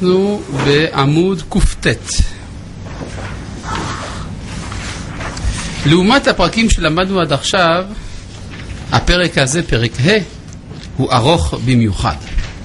אנחנו בעמוד קופטט. לעומת הפרקים שלמדנו עד עכשיו, הפרק הזה, פרק ה', הוא ארוך במיוחד.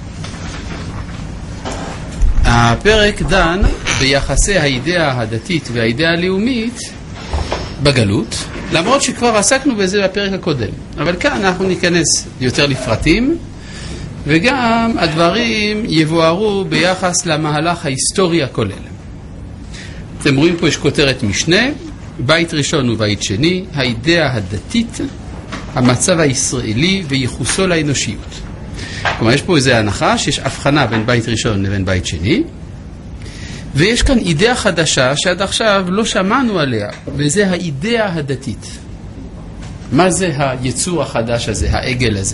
הפרק דן ביחסי האידאה הדתית והאידאה הלאומית בגלות, למרות שכבר עסקנו בזה בפרק הקודם. אבל כאן אנחנו ניכנס יותר לפרטים, וגם הדברים יבוארו ביחס למהלך ההיסטורי הכולל. אתם רואים פה יש כותרת משנה, בית ראשון ובית שני, האידאה הדתית, המצב הישראלי וייחוסו לאנושיות. כלומר, יש פה איזו הנחה שיש הבחנה בין בית ראשון לבין בית שני, ויש כאן אידאה חדשה שעד עכשיו לא שמענו עליה, וזה האידאה הדתית. מה זה היצור החדש הזה, העגל הזה?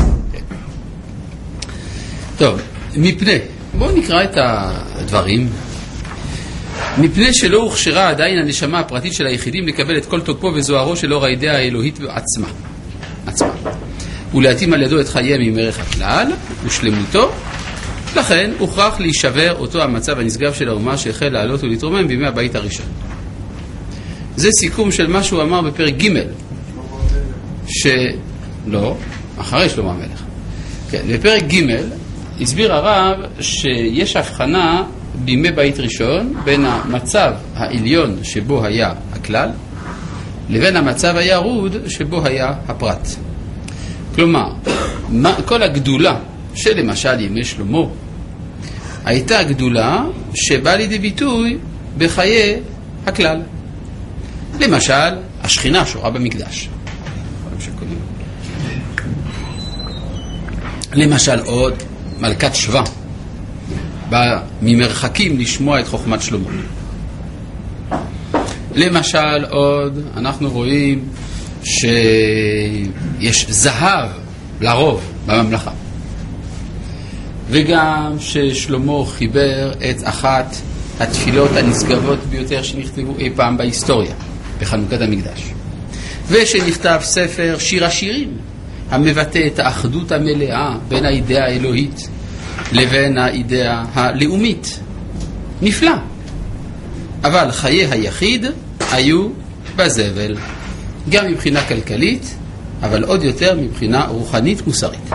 טוב, מפני, בואו נקרא את הדברים. מפני שלא הוכשרה עדיין הנשמה הפרטית של היחידים לקבל את כל תוקפו וזוהרו של אור האידאה האלוהית עצמה. ולהתאים על ידו את חייהם עם ערך הכלל ושלמותו, לכן הוכרח להישבר אותו המצב הנשגב של האומה שהחל לעלות ולהתרומם בימי הבית הראשון. זה סיכום של מה שהוא אמר בפרק ג' לא, אחרי שלמה המלך. כן, בפרק ג' הסביר הרב שיש הבחנה בימי בית ראשון בין המצב העליון שבו היה הכלל לבין המצב הירוד שבו היה הפרט. כלומר, כל הגדולה שלמשל ימי שלמה הייתה גדולה שבאה לידי ביטוי בחיי הכלל. למשל, השכינה שורה במקדש. למשל עוד מלכת שבא באה ממרחקים לשמוע את חוכמת שלמה. למשל עוד אנחנו רואים שיש זהב לרוב בממלכה, וגם ששלמה חיבר את אחת התפילות הנשגבות ביותר שנכתבו אי פעם בהיסטוריה בחנוכת המקדש, ושנכתב ספר שיר השירים המבטא את האחדות המלאה בין האידאה האלוהית לבין האידאה הלאומית. נפלא. אבל חיי היחיד היו בזבל, גם מבחינה כלכלית, אבל עוד יותר מבחינה רוחנית מוסרית.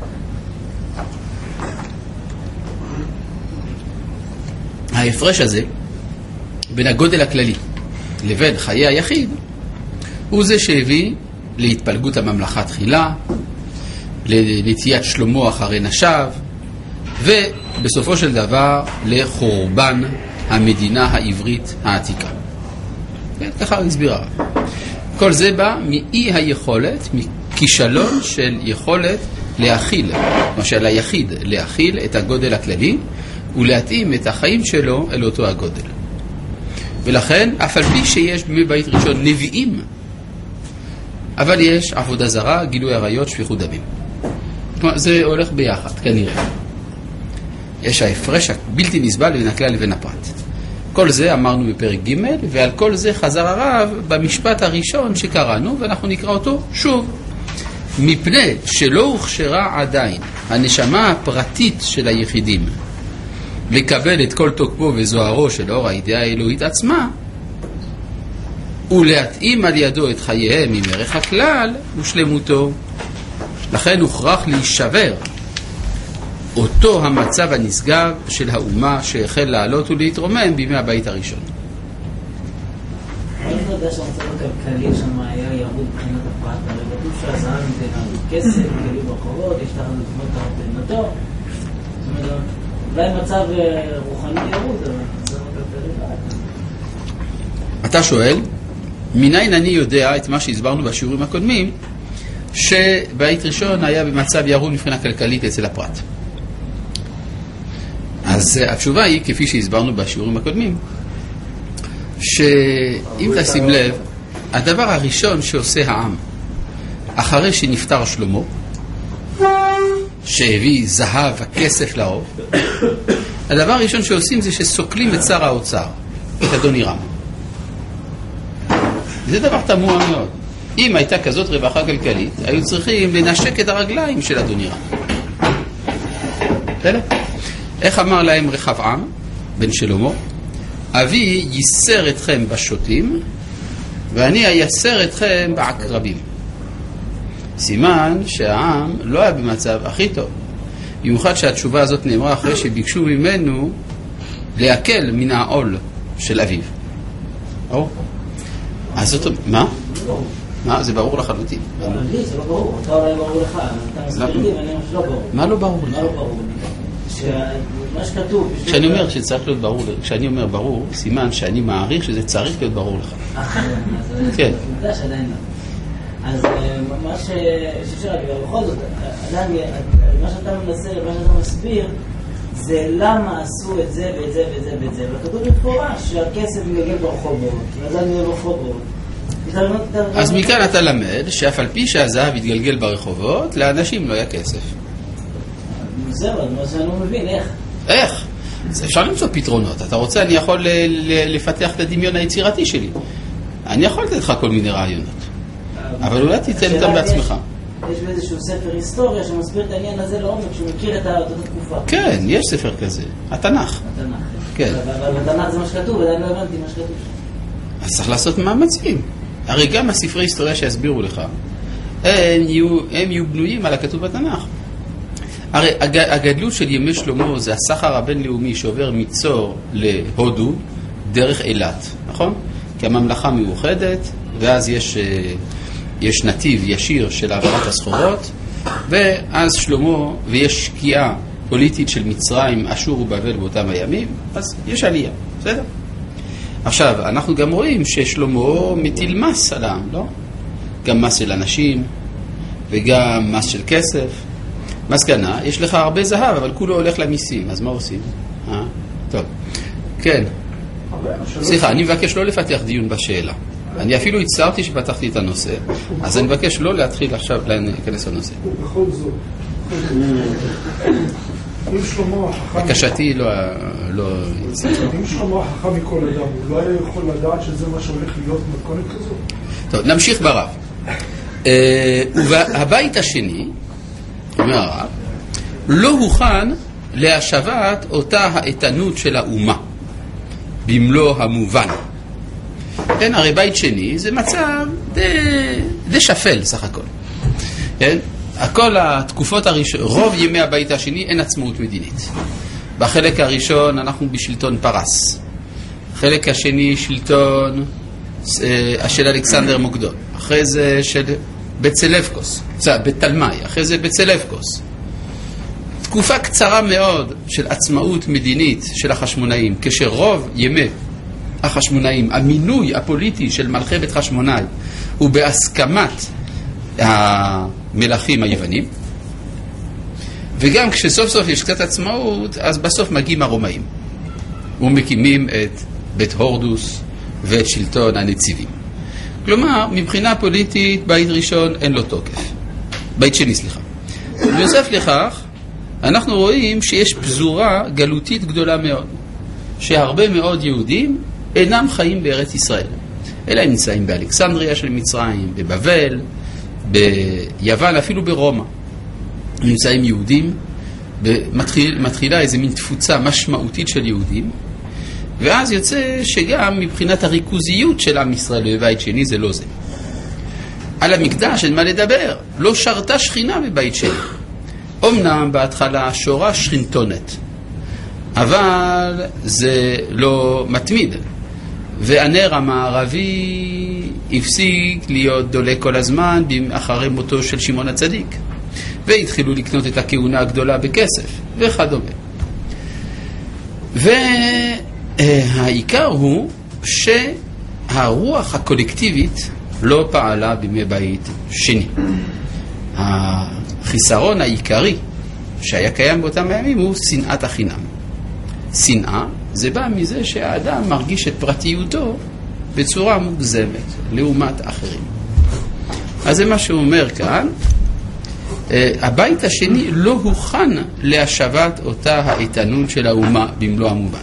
ההפרש הזה בין הגודל הכללי לבין חיי היחיד הוא זה שהביא להתפלגות הממלכה תחילה, לנטיית שלמה אחרי נשיו, ובסופו של דבר לחורבן המדינה העברית העתיקה. ככה הסביר הרב. כל זה בא מאי היכולת, מכישלון של יכולת להכיל, כמו של היחיד להכיל את הגודל הכללי ולהתאים את החיים שלו אל אותו הגודל. ולכן, אף על פי שיש בימי בית ראשון נביאים, אבל יש עבודה זרה, גילוי עריות, שפיכות דמים. זה הולך ביחד, כנראה. יש ההפרש הבלתי נסבל בין הכלל לבין הפרט. כל זה אמרנו בפרק ג', ועל כל זה חזר הרב במשפט הראשון שקראנו, ואנחנו נקרא אותו שוב. מפני שלא הוכשרה עדיין הנשמה הפרטית של היחידים לקבל את כל תוקפו וזוהרו של אור האידאה האלוהית עצמה, ולהתאים על ידו את חייהם עם ערך הכלל ושלמותו. לכן הוכרח להישבר אותו המצב הנשגב של האומה שהחל לעלות ולהתרומם בימי הבית הראשון. אני לא יודע שהמצב הכלכלי שם היה ירוד מבחינת הפרט, אבל כתוב שהזהב נתנה כסף, כלים ברחובות, יש תחת לתמות תחת נתו. זאת אומרת, אולי מצב רוחני ירוד, אבל מצב הכלכלי לא. אתה שואל, מניין אני יודע את מה שהסברנו בשיעורים הקודמים, שבית ראשון היה במצב ירוד מבחינה כלכלית אצל הפרט. אז התשובה היא, כפי שהסברנו בשיעורים הקודמים, שאם תשים לב, הדבר הראשון שעושה העם, אחרי שנפטר שלמה, שהביא זהב הכסף לרוב, הדבר הראשון שעושים זה שסוקלים את שר האוצר, את אדון הירם. זה דבר תמוה מאוד. אם הייתה כזאת רווחה כלכלית, היו צריכים לנשק את הרגליים של אדון הירם. איך אמר להם רחבעם בן שלמה? אבי ייסר אתכם בשוטים ואני אייסר אתכם בעקרבים. סימן שהעם לא היה במצב הכי טוב, במיוחד שהתשובה הזאת נאמרה אחרי שביקשו ממנו להקל מן העול של אביו. אז זאת... מה? מה? זה ברור לחלוטין. זה לא ברור, אתה אולי ברור לך, אתה מסביר לי ואני ממש לא ברור. מה לא ברור לך? מה לא ברור? מה שכתוב... כשאני אומר שצריך להיות ברור, כשאני אומר ברור, סימן שאני מעריך שזה צריך להיות ברור לך. כן. זה שעדיין לא. אז מה שאפשר להגיד, בכל זאת, מה שאתה מנסה, מה שאתה מסביר, זה למה עשו את זה ואת זה ואת זה ואת זה. וכתוב במפורש שהכסף מגלגל ברחובות, והזהב מגלגל ברחובות. אז מכאן אתה למד שאף על פי שהזהב יתגלגל ברחובות, לאנשים לא היה כסף. זהו, מה שאני לא מבין, איך? איך? אפשר למצוא פתרונות. אתה רוצה, אני יכול לפתח את הדמיון היצירתי שלי. אני יכול לתת לך כל מיני רעיונות. אבל אולי תיתן אותם בעצמך. יש באיזשהו ספר היסטוריה שמסביר את העניין הזה לעומק, שהוא מכיר את אותה תקופה. כן, יש ספר כזה. התנ"ך. כן. אבל בתנ"ך זה מה שכתוב, עדיין לא הבנתי מה שכתוב. אז צריך לעשות מאמצים. הרי גם הספרי היסטוריה שיסבירו לך, הם יהיו בנויים על הכתוב בתנ"ך. הרי הגדלות של ימי שלמה זה הסחר הבינלאומי שעובר מצור להודו דרך אילת, נכון? כי הממלכה מאוחדת, ואז יש נתיב ישיר של העברת הסחורות, ואז שלמה, ויש שקיעה פוליטית של מצרים, אשור ובבל באותם הימים, אז יש עלייה, בסדר? עכשיו, אנחנו גם רואים ששלמה מטיל מס על העם, לא? גם מס של אנשים, וגם מס של כסף. מסקנה, יש לך הרבה זהב, אבל כולו הולך למיסים, אז מה עושים? טוב, כן. סליחה, אני מבקש לא לפתח דיון בשאלה. אני אפילו הצערתי שפתחתי את הנושא, אז אני מבקש לא להתחיל עכשיו להיכנס לנושא. בכל זאת, אם שלמה החכם... בקשתי לא... אם שלמה החכם מכל אדם, הוא לא היה יכול לדעת שזה מה שהולך להיות מתכונת כזאת? טוב, נמשיך ברב. והבית השני, אומר הרב, לא הוכן להשבת אותה האיתנות של האומה במלוא המובן. כן, הרי בית שני זה מצב די שפל סך הכל. כן? כל התקופות הראשונות, רוב ימי הבית השני אין עצמאות מדינית. בחלק הראשון אנחנו בשלטון פרס. חלק השני שלטון של אלכסנדר מוקדון. אחרי זה של בצלבקוס, בתלמי, אחרי זה בצלבקוס. תקופה קצרה מאוד של עצמאות מדינית של החשמונאים, כשרוב ימי החשמונאים, המינוי הפוליטי של מלכי בית חשמונאי הוא בהסכמת המלכים היוונים, וגם כשסוף סוף יש קצת עצמאות, אז בסוף מגיעים הרומאים ומקימים את בית הורדוס ואת שלטון הנציבים. כלומר, מבחינה פוליטית, בית ראשון אין לו תוקף. בית שני, סליחה. בנוסף לכך, אנחנו רואים שיש פזורה גלותית גדולה מאוד, שהרבה מאוד יהודים אינם חיים בארץ ישראל. אלא הם נמצאים באלכסנדריה של מצרים, בבבל, ביוון, אפילו ברומא. נמצאים יהודים, מתחילה איזו מין תפוצה משמעותית של יהודים, ואז יוצא שגם מבחינת הריכוזיות של עם ישראל בבית שני זה לא זה. על המקדש אין מה לדבר, לא שרתה שכינה בבית שני. אמנם בהתחלה שורה שכינתונת, אבל זה לא מתמיד. והנר המערבי הפסיק להיות דולק כל הזמן אחרי מותו של שמעון הצדיק. והתחילו לקנות את הכהונה הגדולה בכסף וכדומה. והעיקר הוא שהרוח הקולקטיבית לא פעלה בימי בית שני. החיסרון העיקרי שהיה קיים באותם הימים הוא שנאת החינם. שנאה זה בא מזה שהאדם מרגיש את פרטיותו בצורה מוגזמת לעומת אחרים. אז זה מה שהוא אומר כאן. הבית השני לא הוכן להשבת אותה האיתנות של האומה במלוא המובן.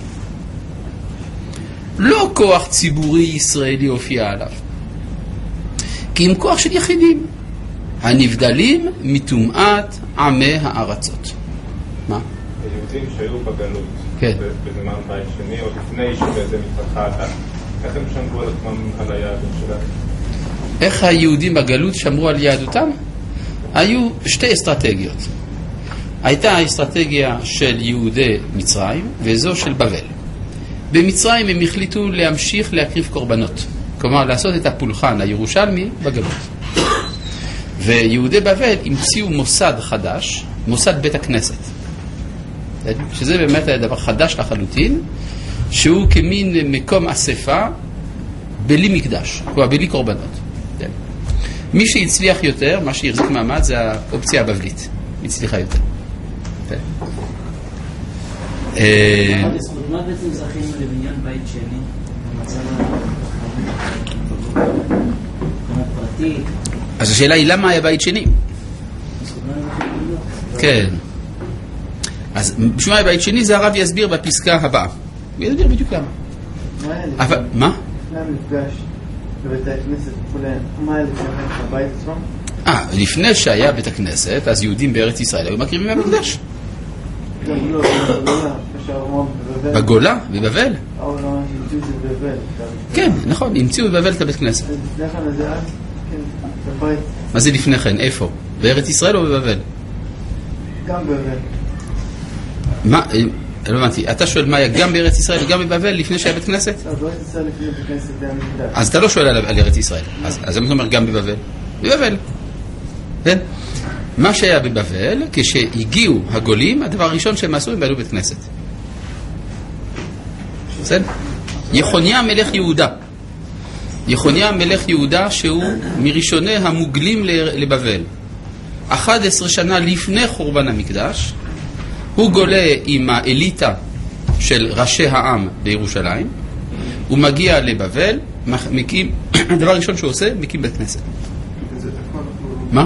לא כוח ציבורי ישראלי הופיע עליו, כי אם כוח של יחידים הנבדלים מטומאת עמי הארצות. מה? היהודים שהיו בגלות, כן. בזמן בית שני, או לפני שבעצם התפתחה הדת, איך הם שמרו על עצמם על היהדות שלהם? איך היהודים בגלות שמרו על יהדותם? היו שתי אסטרטגיות. הייתה האסטרטגיה של יהודי מצרים וזו של בבל. במצרים הם החליטו להמשיך להקריב קורבנות, כלומר לעשות את הפולחן הירושלמי בגלות. ויהודי בבל המציאו מוסד חדש, מוסד בית הכנסת, שזה באמת היה דבר חדש לחלוטין, שהוא כמין מקום אספה בלי מקדש, כלומר בלי קורבנות. מי שהצליח יותר, מה שהחזיק מעמד, זה האופציה הבבלית. הצליחה יותר. מה בעצם זכינו לבניין בית שני? במצב הפרטי? אז השאלה היא למה היה בית שני? כן. אז בשביל מה היה בית שני, זה הרב יסביר בפסקה הבאה. הוא יסביר בדיוק למה. אבל, מה? למה נפגש בבית הכנסת כולן? מה היה לפני הבית עצמם? לפני שהיה בית הכנסת, אז יהודים בארץ ישראל היו מקריבים במקדש. לא, בגולה, בבבל. אבל לא, המציאו זה בבבל. כן, נכון, המציאו בבבל את הבית כנסת. אז לפני כן זה אז, כן, בבית. מה זה לפני כן? איפה? בארץ ישראל או בבבל? גם בבבל. מה? לא הבנתי. אתה שואל מה היה גם בארץ ישראל וגם בבבל לפני שהיה בית כנסת? אז בארץ ישראל לפני בית כנסת היה מקדש. אז אתה לא שואל על ארץ ישראל. אז למה אתה אומר גם בבבל? בבבל. כן? מה שהיה בבבל, כשהגיעו הגולים, הדבר הראשון שהם עשו, הם בנו בית כנסת. בסדר? יחוניה מלך יהודה. יחוניה מלך יהודה שהוא מראשוני המוגלים לבבל. 11 שנה לפני חורבן המקדש, הוא גולה עם האליטה של ראשי העם בירושלים, הוא מגיע לבבל, מקים, הדבר הראשון שהוא עושה, מקים בית כנסת. מה?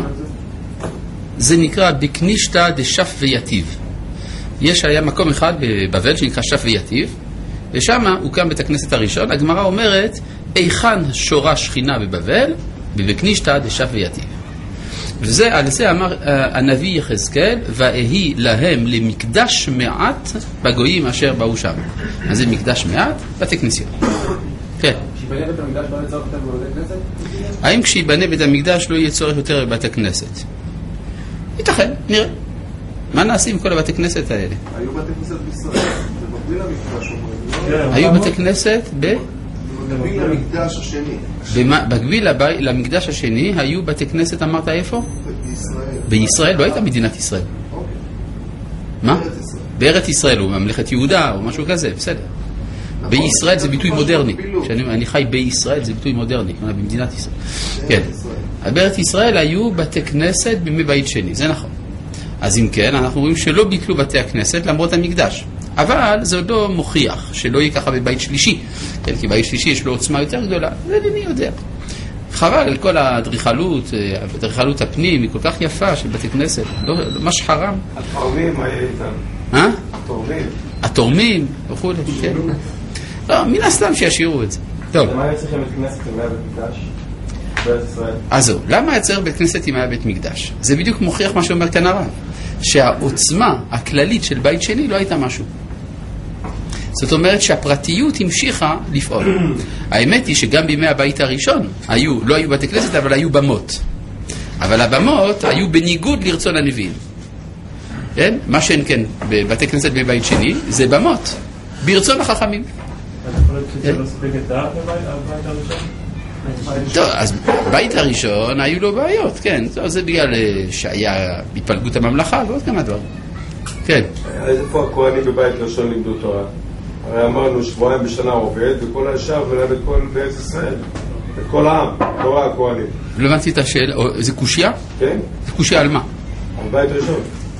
זה נקרא בקנישתא דשף ויתיב. היה מקום אחד בבבל שנקרא שף ויתיב, ושם הוקם בית הכנסת הראשון. הגמרא אומרת, איכן שורה שכינה בבבל, בבקנישתא דשף ויתיב. על זה אמר הנביא יחזקאל, ואהי להם למקדש מעט בגויים אשר באו שם. אז זה מקדש מעט, בתי כנסיות. כן. כשיבנה בית המקדש לא יצורך יותר בבתי כנסת? האם כשיבנה בית המקדש לא יהיה צורך יותר בבתי כנסת? ייתכן, נראה. מה נעשה עם כל הבתי כנסת האלה? היו בתי כנסת בישראל, זה מקביל למקדש אומרים. היו בתי כנסת במקביל למקדש השני. במקביל למקדש השני היו בתי כנסת, אמרת איפה? בישראל. בישראל? לא הייתה מדינת ישראל. מה? בארץ ישראל, או ממלכת יהודה, או משהו כזה, בסדר. בישראל זה ביטוי מודרני. כשאני חי בישראל זה ביטוי מודרני, במדינת ישראל. כן. בארץ ישראל היו בתי כנסת בימי בית שני, זה נכון. אז אם כן, אנחנו רואים שלא ביטלו בתי הכנסת למרות המקדש. אבל זה עוד לא מוכיח שלא יהיה ככה בבית שלישי. כן, כי בית שלישי יש לו עוצמה יותר גדולה, ומי יודע. חבל על כל הדריכלות הפנים, היא כל כך יפה של בתי כנסת. לא ממש חרם. התורמים היה איתם. התורמים. התורמים, וכו', כן. לא, מן הסתם שישאירו את זה. טוב. למה היה צריך בית כנסת אם היה בית מקדש? בארץ ישראל. אז זהו, למה היה צריך בית כנסת אם היה בית מקדש? זה בדיוק מוכיח מה שאומר כאן הרב. שהעוצמה הכללית של בית שני לא הייתה משהו. זאת אומרת שהפרטיות המשיכה לפעול. האמת היא שגם בימי הבית הראשון לא היו בתי כנסת, אבל היו במות. אבל הבמות היו בניגוד לרצון הנביאים. כן? מה שאין כן בבתי כנסת בבית שני זה במות, ברצון החכמים. אתה יכול להיות שזה לא ספק את דעת בבית הראשון? טוב, אז בבית הראשון היו לו בעיות, כן. זה בגלל שהיה התפלגות הממלכה ועוד כמה דברים. כן. אז איפה הכהנים בבית ראשון לימדו תורה? הרי אמרנו שבועיים בשנה עובד, וכל השאר ולמד כל בארץ ישראל. את כל העם, תורה הכהנים. לא הבנתי את השאלה, זה קושיה? כן. זה קושיה על מה? על בית ראשון.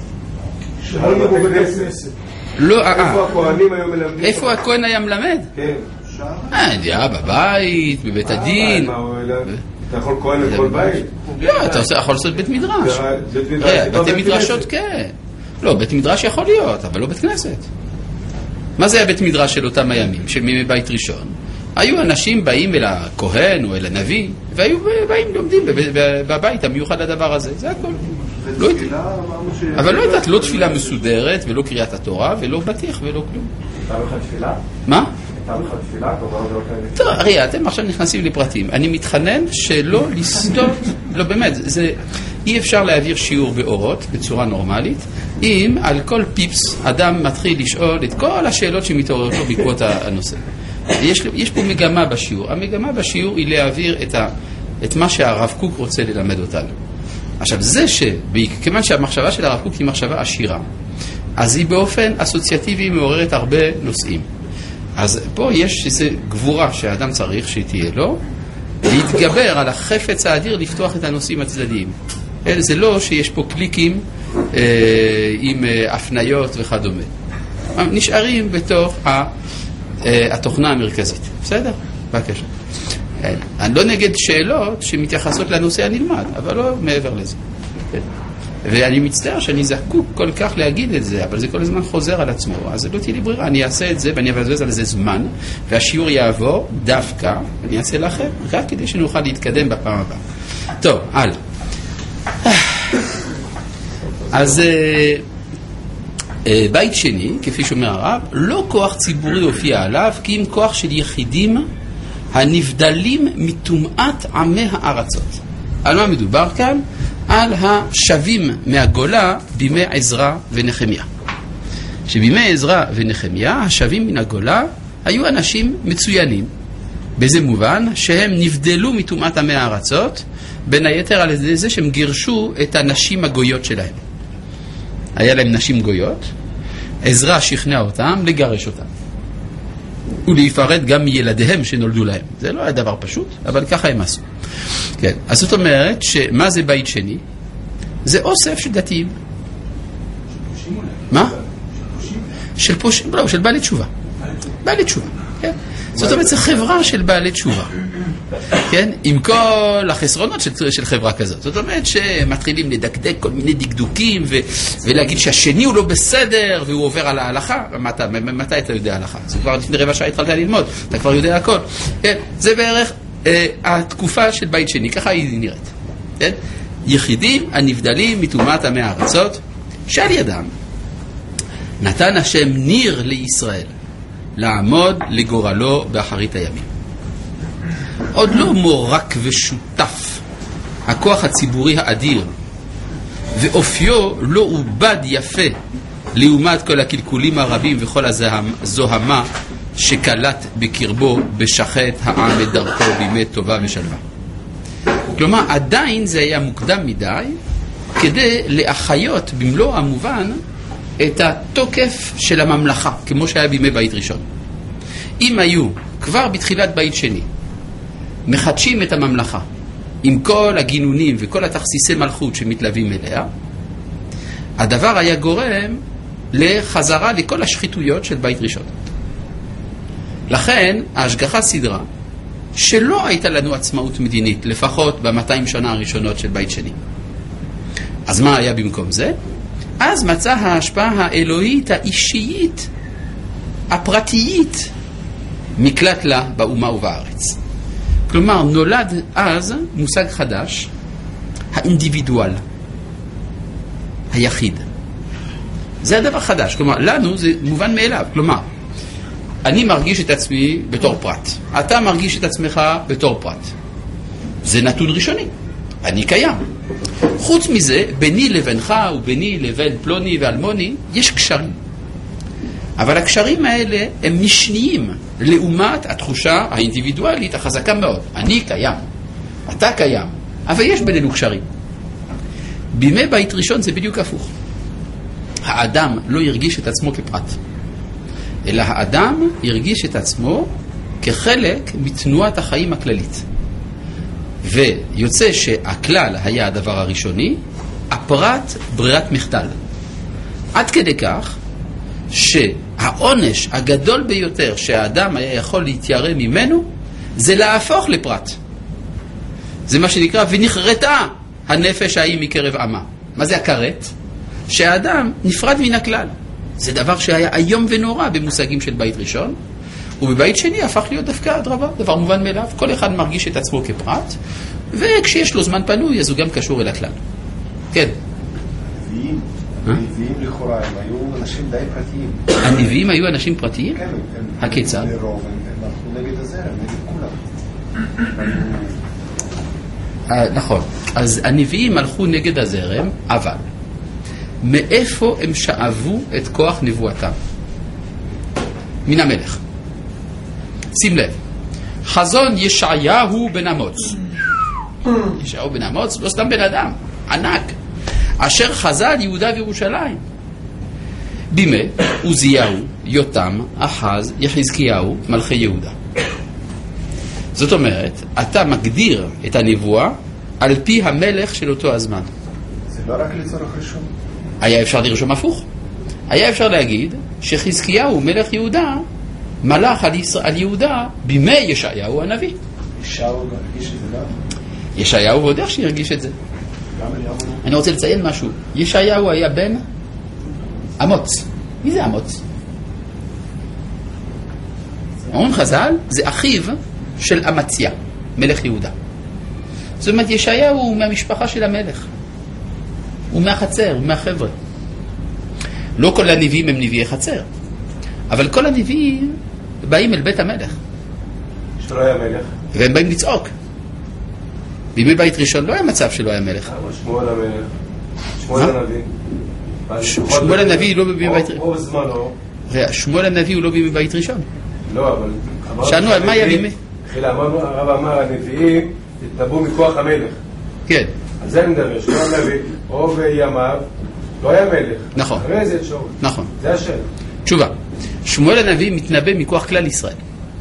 שלא יבוא בבית הכנסת. לא, איפה הכהנים היו מלמדים? איפה הכהן היה מלמד? כן. היה בבית, בבית הדין. אתה יכול כהן לכל בית? לא, אתה יכול לעשות בית מדרש. בתי מדרשות כן. לא, בית מדרש יכול להיות, אבל לא בית כנסת. מה זה הבית מדרש של אותם הימים, של מימי בית ראשון? היו אנשים באים אל הכהן או אל הנביא, והיו באים לומדים בבית המיוחד לדבר הזה. זה הכל. ותפילה אמרנו ש... אבל לא יודעת, לא תפילה מסודרת, ולא קריאת התורה, ולא בטיח, ולא כלום. הייתה לך תפילה? מה? הייתה לך תפילה? טוב, הרי אתם עכשיו נכנסים לפרטים. אני מתחנן שלא לסטות, לא באמת, אי אפשר להעביר שיעור באורות בצורה נורמלית, אם על כל פיפס אדם מתחיל לשאול את כל השאלות שמתעוררות לו בעקבות הנושא. יש פה מגמה בשיעור. המגמה בשיעור היא להעביר את מה שהרב קוק רוצה ללמד אותנו. עכשיו, זה כיוון שהמחשבה של הרב קוק היא מחשבה עשירה, אז היא באופן אסוציאטיבי מעוררת הרבה נושאים. אז פה יש איזו גבורה שהאדם צריך שתהיה לו, להתגבר על החפץ האדיר לפתוח את הנושאים הצדדיים. זה לא שיש פה קליקים עם הפניות וכדומה. נשארים בתוך התוכנה המרכזית. בסדר? בבקשה. אני לא נגד שאלות שמתייחסות לנושא הנלמד, אבל לא מעבר לזה. ואני מצטער שאני זקוק כל כך להגיד את זה, אבל זה כל הזמן חוזר על עצמו, אז לא תהיה לי ברירה, אני אעשה את זה ואני אבזבז על זה זמן, והשיעור יעבור דווקא, אני אעשה לכם, רק כדי שנוכל להתקדם בפעם הבאה. טוב, הלאה. אז בית שני, כפי שאומר הרב, לא כוח ציבורי הופיע עליו, כי אם כוח של יחידים הנבדלים מטומאת עמי הארצות. על מה מדובר כאן? על השבים מהגולה בימי עזרא ונחמיה. שבימי עזרא ונחמיה, השבים מן הגולה היו אנשים מצוינים. באיזה מובן? שהם נבדלו מטומאת עמי הארצות, בין היתר על ידי זה שהם גירשו את הנשים הגויות שלהם. היה להם נשים גויות, עזרא שכנע אותם לגרש אותם. ולהיפרד גם מילדיהם שנולדו להם. זה לא היה דבר פשוט, אבל ככה הם עשו. כן. אז זאת אומרת, מה זה בית שני? זה אוסף של דתיים. מה? של פושעים? לא, של בעלי תשובה. בעלי תשובה, כן. זאת אומרת, זה חברה של בעלי תשובה. כן? עם כל החסרונות של חברה כזאת. זאת אומרת שמתחילים לדקדק כל מיני דקדוקים ולהגיד שהשני הוא לא בסדר והוא עובר על ההלכה. מתי אתה יודע ההלכה? זה כבר לפני רבע שעה התחלת ללמוד, אתה כבר יודע הכל. כן? זה בערך התקופה של בית שני, ככה היא נראית. כן? יחידים הנבדלים מטומאת עמי הארצות, שעל ידם נתן השם ניר לישראל לעמוד לגורלו באחרית הימים. עוד לא מורק ושותף הכוח הציבורי האדיר, ואופיו לא עובד יפה לעומת כל הקלקולים הרבים וכל הזוהמה שקלט בקרבו בשחט העם את דרכו בימי טובה ושלווה. כלומר, עדיין זה היה מוקדם מדי כדי להחיות במלוא המובן את התוקף של הממלכה, כמו שהיה בימי בית ראשון. אם היו כבר בתחילת בית שני מחדשים את הממלכה עם כל הגינונים וכל התכסיסי מלכות שמתלווים אליה, הדבר היה גורם לחזרה לכל השחיתויות של בית ראשון. לכן ההשגחה סדרה שלא הייתה לנו עצמאות מדינית, לפחות ב-200 שנה הראשונות של בית שני. אז מה היה במקום זה? אז מצא ההשפעה האלוהית האישית הפרטית מקלט לה באומה ובארץ. כלומר, נולד אז מושג חדש, האינדיבידואל, היחיד. זה הדבר חדש. כלומר, לנו זה מובן מאליו. כלומר, אני מרגיש את עצמי בתור פרט. אתה מרגיש את עצמך בתור פרט. זה נתון ראשוני. אני קיים. חוץ מזה, ביני לבינך וביני לבין פלוני ואלמוני, יש קשרים. אבל הקשרים האלה הם משניים לעומת התחושה האינדיבידואלית החזקה מאוד. אני קיים, אתה קיים, אבל יש בינינו קשרים. בימי בית ראשון זה בדיוק הפוך. האדם לא ירגיש את עצמו כפרט, אלא האדם ירגיש את עצמו כחלק מתנועת החיים הכללית. ויוצא שהכלל היה הדבר הראשוני, הפרט ברירת מחדל. עד כדי כך שהעונש הגדול ביותר שהאדם היה יכול להתיירא ממנו זה להפוך לפרט. זה מה שנקרא ונחרטה הנפש ההיא מקרב עמה. מה זה הכרת? שהאדם נפרד מן הכלל. זה דבר שהיה היום ונורא במושגים של בית ראשון, ובבית שני הפך להיות דווקא דבר מובן מאליו. כל אחד מרגיש את עצמו כפרט, וכשיש לו זמן פנוי אז הוא גם קשור אל הכלל. כן. הנביאים לכאורה, הם היו אנשים די פרטיים. הנביאים היו אנשים פרטיים? כן, הכיצד? לרוב, הם הלכו נגד הזרם, נגד כולם. נכון. אז הנביאים הלכו נגד הזרם, אבל מאיפה הם שאבו את כוח נבואתם? מן המלך. שים לב, חזון ישעיהו בן אמוץ. ישעיהו בן אמוץ לא סתם בן אדם, ענק, אשר חזה על יהודה וירושלים בימי עוזיהו, יותם, אחז, יחזקיהו, מלכי יהודה. זאת אומרת, אתה מגדיר את הנבואה על פי המלך של אותו הזמן. זה לא רק לצורך רישום. היה אפשר לרשום הפוך. היה אפשר להגיד שחזקיהו, מלך יהודה, מלך על יהודה בימי ישעיהו הנביא. ישעיהו הרגיש את זה גם? ישעיהו ועוד איך שהרגיש את זה. אני רוצה לציין משהו. ישעיהו היה בן אמוץ. מי זה אמוץ? אומרים חז"ל, זה אחיו של אמציה, מלך יהודה. זאת אומרת, ישעיהו הוא מהמשפחה של המלך. הוא מהחצר, הוא מהחבר'ה. לא כל הנביאים הם נביאי חצר, אבל כל הנביאים באים אל בית המלך. שלא היה מלך. והם באים לצעוק. בימי בית ראשון לא היה מצב שלא היה מלך. שמואל המלך. שמואל הנביא. שמואל הנביא לא בימי בית ראשון. רוב זמנו. שמואל הנביא הוא לא בימי בית ראשון. לא, אבל... שאלנו על מה היה בימי? תחילה, הרב אמר, הנביאים התנבאו מכוח המלך. כן. על זה אני מדבר, שמואל הנביא, רוב ימיו, לא היה מלך. נכון. הרי זה שאול. נכון. זה השם. תשובה. שמואל הנביא מתנבא מכוח כלל ישראל.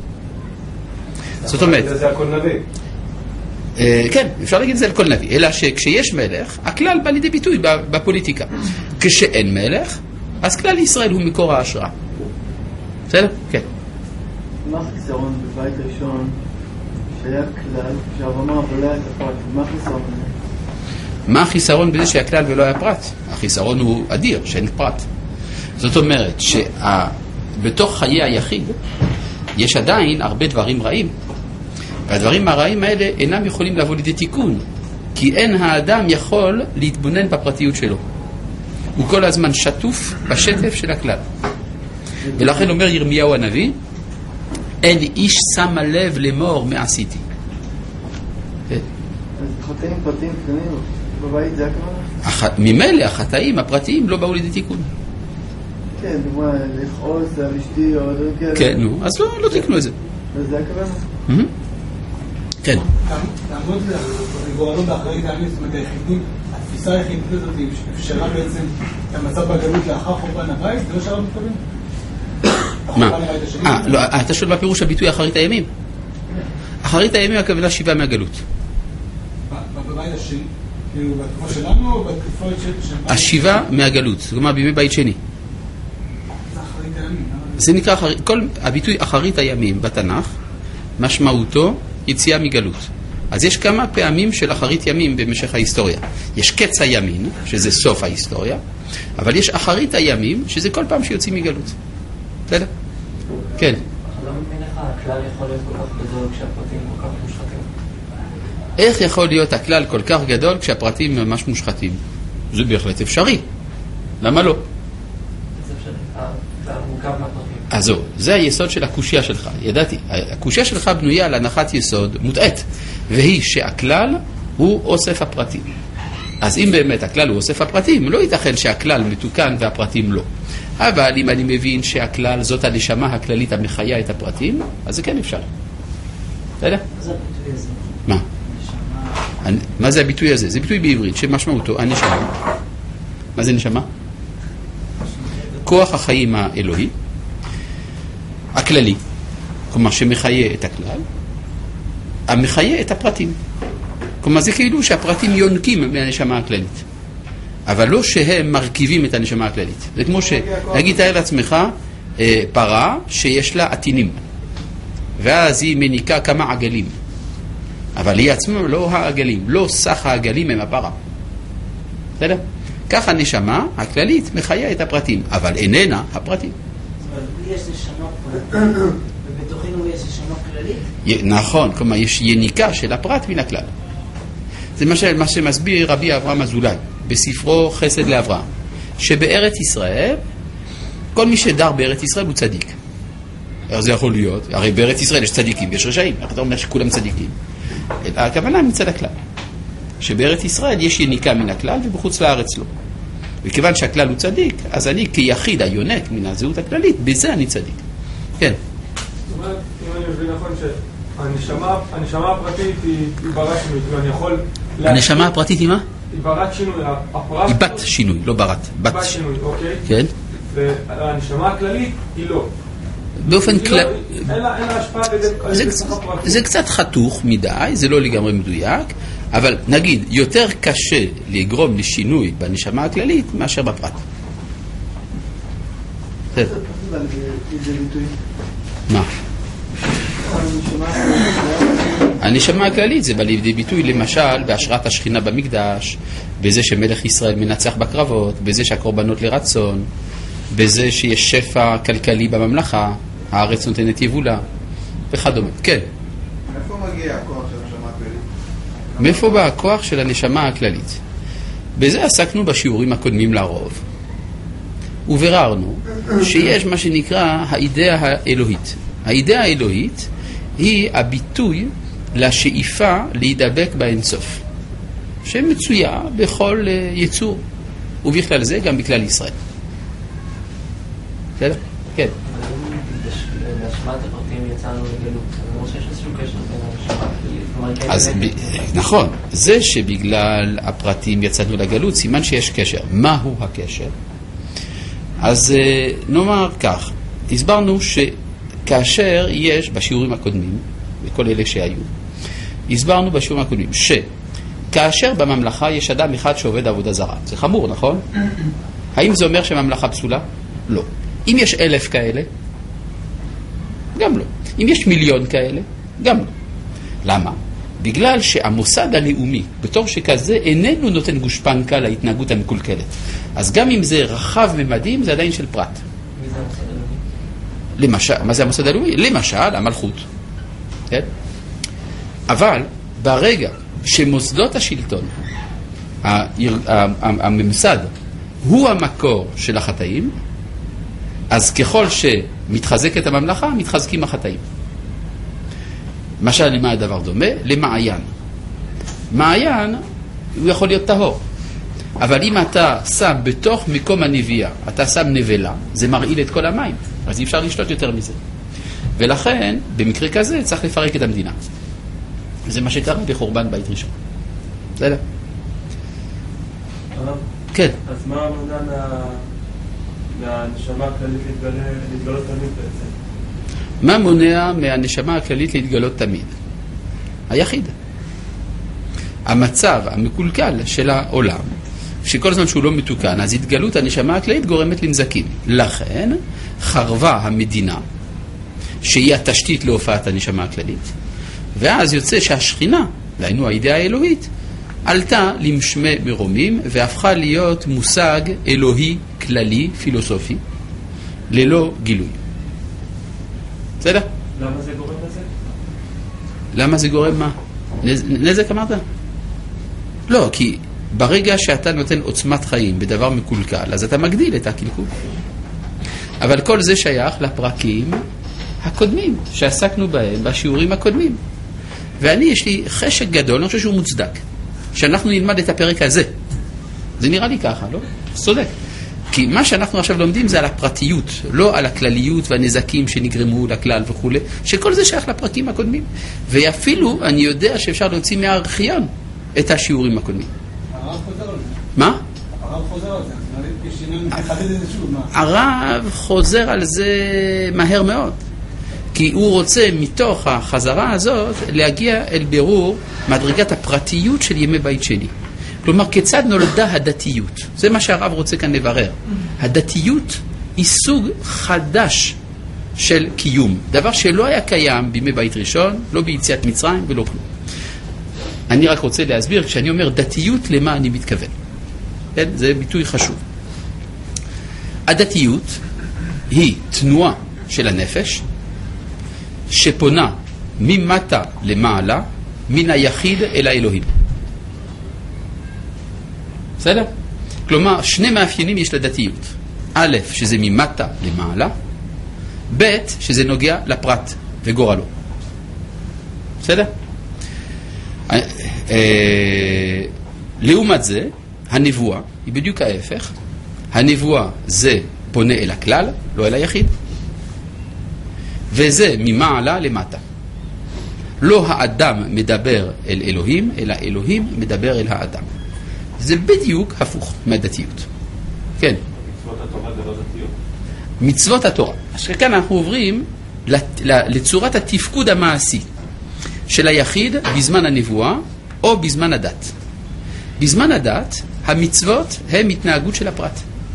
זאת אומרת... זה הכל נביא. כן, אפשר להגיד את זה על כל נביא, אלא שכשיש מלך, הכלל בא לידי ביטוי בפוליטיקה. כשאין מלך, אז כלל ישראל הוא מקור ההשראה. בסדר? כן. מה החיסרון בבית ראשון שהיה כלל, שהרב אמר ולא היה את הפרט? מה החיסרון בזה? מה החיסרון בזה שהיה כלל ולא היה פרט? החיסרון הוא אדיר, שאין פרט. זאת אומרת שבתוך חיי היחיד יש עדיין הרבה דברים רעים. והדברים הרעים האלה אינם יכולים לבוא לידי תיקון, כי אין האדם יכול להתבונן בפרטיות שלו. הוא כל הזמן שטוף בשטף של הכלל. ולכן אומר ירמיהו הנביא, אין איש שמה לב למור מעשיתי. אז חטאים פרטיים קטנים בבית זה הכוונה? ממילא החטאים הפרטיים לא באו לידי תיקון. כן, דוגמה, לכעוס על אשתי או דברים כאלה. כן, נו, אז לא תקנו את זה. וזה הכוונה? כן. תעמוד לגורלו באחרית העמים, זאת אומרת, היחידים, התפיסה היחידית הזאת אפשרה בעצם את המצב בגלות לאחר חורבן הבית, זה לא שהרב מתכוון? מה? לא, אתה שואל מה פירוש הביטוי אחרית הימים? אחרית הימים הכוונה שיבה מהגלות. בבית השני, כאילו בתקופה שלנו או בתקופה של... השיבה מהגלות, כלומר בימי בית שני. זה אחרית הימים. זה נקרא, כל הביטוי אחרית הימים בתנ"ך, משמעותו יציאה מגלות. אז יש כמה פעמים של אחרית ימים במשך ההיסטוריה. יש קץ הימין, שזה סוף ההיסטוריה, אבל יש אחרית הימים, שזה כל פעם שיוצאים מגלות. בסדר? כן. לא מבין איך הכלל יכול להיות כל כך גדול כשהפרטים כל כך מושחתים. איך יכול להיות הכלל כל כך גדול כשהפרטים ממש מושחתים? זה בהחלט אפשרי. למה לא? זה אפשרי. הכלל מורכב מהפרטים. אז זהו, זה היסוד של הקושיה שלך. ידעתי, הקושיה שלך בנויה על הנחת יסוד מוטעת, והיא שהכלל הוא אוסף הפרטים. אז אם באמת הכלל הוא אוסף הפרטים, לא ייתכן שהכלל מתוקן והפרטים לא. אבל אם אני מבין שהכלל זאת הנשמה הכללית המחיה את הפרטים, אז זה כן אפשר. אתה יודע? מה זה הביטוי הזה? מה? נשמה. מה זה הביטוי הזה? זה ביטוי בעברית שמשמעותו הנשמה. מה זה נשמה? כוח החיים האלוהי, הכללי, כלומר שמחיה את הכלל, המחיה את הפרטים. כלומר זה כאילו שהפרטים יונקים מהנשמה הכללית, אבל לא שהם מרכיבים את הנשמה הכללית. זה כמו שנגיד תאר לעצמך פרה שיש לה עטינים, ואז היא מניקה כמה עגלים, אבל היא עצמה לא העגלים, לא סך העגלים הם הפרה. בסדר? ככה הנשמה הכללית מחיה את הפרטים, אבל איננה הפרטים. אבל יש נשמה פרטית, ובתוכנו יש נשמה כללית. נכון, כלומר יש יניקה של הפרט מן הכלל. זה מה שמסביר רבי אברהם אזולאי בספרו חסד לאברהם, שבארץ ישראל, כל מי שדר בארץ ישראל הוא צדיק. איך זה יכול להיות? הרי בארץ ישראל יש צדיקים ויש רשעים, איך אתה אומר שכולם צדיקים? הכוונה מצד הכלל, שבארץ ישראל יש יניקה מן הכלל ובחוץ לארץ לא. וכיוון שהכלל הוא צדיק, אז אני כיחיד היונק מן הזהות הכללית, בזה אני צדיק. כן. זאת אומרת, אם אני מבין נכון, שהנשמה הפרטית היא ברת שינוי, ואני יכול... הנשמה הפרטית היא מה? היא ברת שינוי, הפרט... היא בת שינוי, לא ברת. בת שינוי, אוקיי. כן. והנשמה הכללית היא לא. באופן כלל... אין לה השפעה זה קצת חתוך מדי, זה לא לגמרי מדויק, אבל נגיד, יותר קשה לגרום לשינוי בנשמה הכללית מאשר בפרט. מה? הנשמה הכללית זה בא לידי ביטוי למשל בהשראת השכינה במקדש, בזה שמלך ישראל מנצח בקרבות, בזה שהקורבנות לרצון, בזה שיש שפע כלכלי בממלכה, הארץ נותנת יבולה וכדומה. כן. מאיפה מגיע הכוח של הנשמה הכללית? מאיפה בא הכוח של הנשמה הכללית? בזה עסקנו בשיעורים הקודמים לרוב, ובררנו שיש מה שנקרא האידאה האלוהית. האידאה האלוהית היא הביטוי לשאיפה להידבק באינסוף, שמצויה בכל יצור, ובכלל זה גם בכלל ישראל. בסדר? כן. בהשוואת הפרטים יצאנו לגלות, אני אומר שיש איזשהו קשר בין הנשמה הכללית. אז נכון, זה שבגלל הפרטים יצאנו לגלות, סימן שיש קשר. מהו הקשר? אז נאמר כך, הסברנו שכאשר יש בשיעורים הקודמים, וכל אלה שהיו, הסברנו בשיעורים הקודמים שכאשר בממלכה יש אדם אחד שעובד עבודה זרה, זה חמור, נכון? האם זה אומר שהממלכה פסולה? לא. אם יש 1,000 כאלה, גם לא. אם יש 1,000,000 כאלה, גם לא. למה? בגלל שהמוסד הלאומי, בתור שכזה, איננו נותן גושפנקה להתנהגות המקולקלת. אז גם אם זה רחב ממדים, זה עדיין של פרט. מי זה המוסד הלאומי? למשל, מה זה המוסד הלאומי? למשל, המלכות. כן? אבל ברגע שמוסדות השלטון, הממסד, הוא המקור של החטאים, אז ככל שמתחזקת הממלכה, מתחזקים החטאים. משל למה הדבר דומה? למעיין. מעיין הוא יכול להיות טהור, אבל אם אתה שם בתוך מקום הנביאה, אתה שם נבלה, זה מרעיל את כל המים, אז אי אפשר לשתות יותר מזה. ולכן, במקרה כזה, צריך לפרק את המדינה. זה מה שקרה בחורבן בית ראשון. בסדר? כן. אז מה המונע מהנשמה הכללית להתגלות תמיד בעצם? מה מונע מהנשמה הכללית להתגלות תמיד? היחיד. המצב המקולקל של העולם, שכל הזמן שהוא לא מתוקן, אז התגלות הנשמה הכללית גורמת לנזקים. לכן חרבה המדינה, שהיא התשתית להופעת הנשמה הכללית, ואז יוצא שהשכינה, והיינו האידאה האלוהית, עלתה למשמי מרומים והפכה להיות מושג אלוהי כללי פילוסופי ללא גילוי. בסדר? למה זה גורם לזה? למה זה גורם מה? נזק אמרת? לא, כי ברגע שאתה נותן עוצמת חיים בדבר מקולקל, אז אתה מגדיל את הקלקול. אבל כל זה שייך לפרקים הקודמים שעסקנו בהם בשיעורים הקודמים. ואני, יש לי חשק גדול, אני חושב שהוא מוצדק, שאנחנו נלמד את הפרק הזה. זה נראה לי ככה, לא? צודק. כי מה שאנחנו עכשיו לומדים זה על הפרטיות, לא על הכלליות והנזקים שנגרמו לכלל וכו', שכל זה שייך לפרקים הקודמים. ואפילו אני יודע שאפשר להוציא מהארכיון את השיעורים הקודמים. הרב חוזר על זה. מה? הרב חוזר על זה. נחדד את זה שוב, מה? הרב חוזר על זה מהר מאוד. כי הוא רוצה מתוך החזרה הזאת להגיע אל בירור מדרגת הפרטיות של ימי בית שני. כלומר, כיצד נולדה הדתיות? זה מה שהרב רוצה כאן לברר. הדתיות היא סוג חדש של קיום. דבר שלא היה קיים בימי בית ראשון, לא ביציאת מצרים ולא כלום. אני רק רוצה להסביר, כשאני אומר דתיות, למה אני מתכוון. כן? זה ביטוי חשוב. הדתיות היא תנועה של הנפש, שפונה ממטה למעלה, מן היחיד אל האלוהים. בסדר? כלומר, שני מאפיינים יש לדתיות. א', שזה ממטה למעלה, ב', שזה נוגע לפרט וגורלו. בסדר? לעומת זה, הנבואה היא בדיוק ההפך. הנבואה זה פונה אל הכלל, לא אל היחיד. וזה ממעלה למטה. לא האדם מדבר אל אלוהים, אלא אלוהים מדבר אל האדם. זה בדיוק הפוך מהדתיות. כן. מצוות התורה זה לא דתיות. מצוות התורה. אז כאן אנחנו עוברים לצורת התפקוד המעשי של היחיד בזמן הנבואה או בזמן הדת. בזמן הדת, המצוות הם התנהגות של הפרט.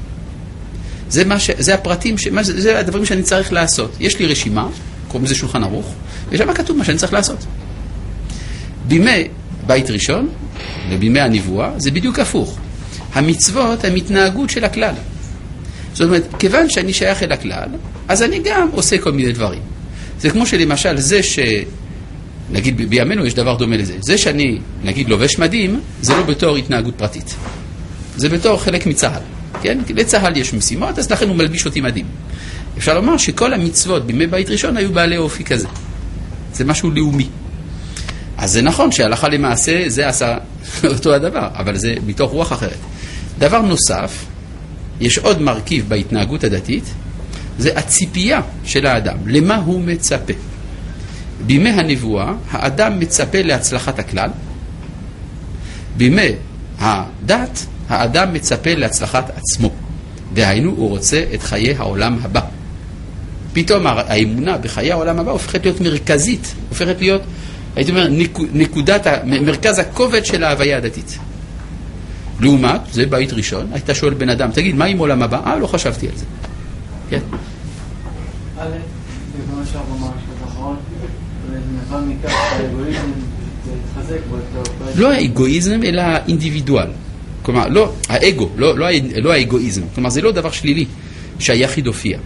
זה הפרטים, זה הדברים שאני צריך לעשות. יש לי רשימה, קוראים לזה שולחן ערוך, ושם כתוב מה שאני צריך לעשות. בימי בית ראשון ובימי הנבואה זה בדיוק הפוך. המצוות הם התנהגות של הכלל. זאת אומרת, כיוון שאני שייך אל הכלל, אז אני גם עושה כל מיני דברים. זה כמו שלמשל זה נגיד בימינו יש דבר דומה לזה. זה שאני, נגיד, לובש מדים, זה לא בתור התנהגות פרטית. זה בתור חלק מצהל. כן? לצהל יש משימות, אז לכן הוא מלביש אותי מדים. אפשר לומר שכל המצוות בימי בית ראשון היו בעלי אופי כזה. זה משהו לאומי. אז זה נכון שהלכה למעשה זה עשה אותו הדבר, אבל זה מתוך רוח אחרת. דבר נוסף, יש עוד מרכיב בהתנהגות הדתית, זה הציפייה של האדם. למה הוא מצפה? בימי הנבואה, האדם מצפה להצלחת הכלל. בימי הדת, האדם מצפה להצלחת עצמו. דהיינו, הוא רוצה את חיי העולם הבא. פתאום האמונה בחיי העולם הבא הופכת להיות מרכזית, הופכת להיות, הייתי אומר, מרכז הכובד של ההוויה הדתית. לעומת, זה בית ראשון, היית שואל בן אדם, תגיד, מה עם עולם הבא? לא חשבתי על זה. כן? א', במה שאמר האחרון, ונבע מכך שהאגואיזם יתחזק בו יותר. לא האגואיזם, אלא האינדיבידואל. כלומר, לא, האגו, לא האגואיזם. כלומר, זה לא דבר שלילי שהיחיד הופיע.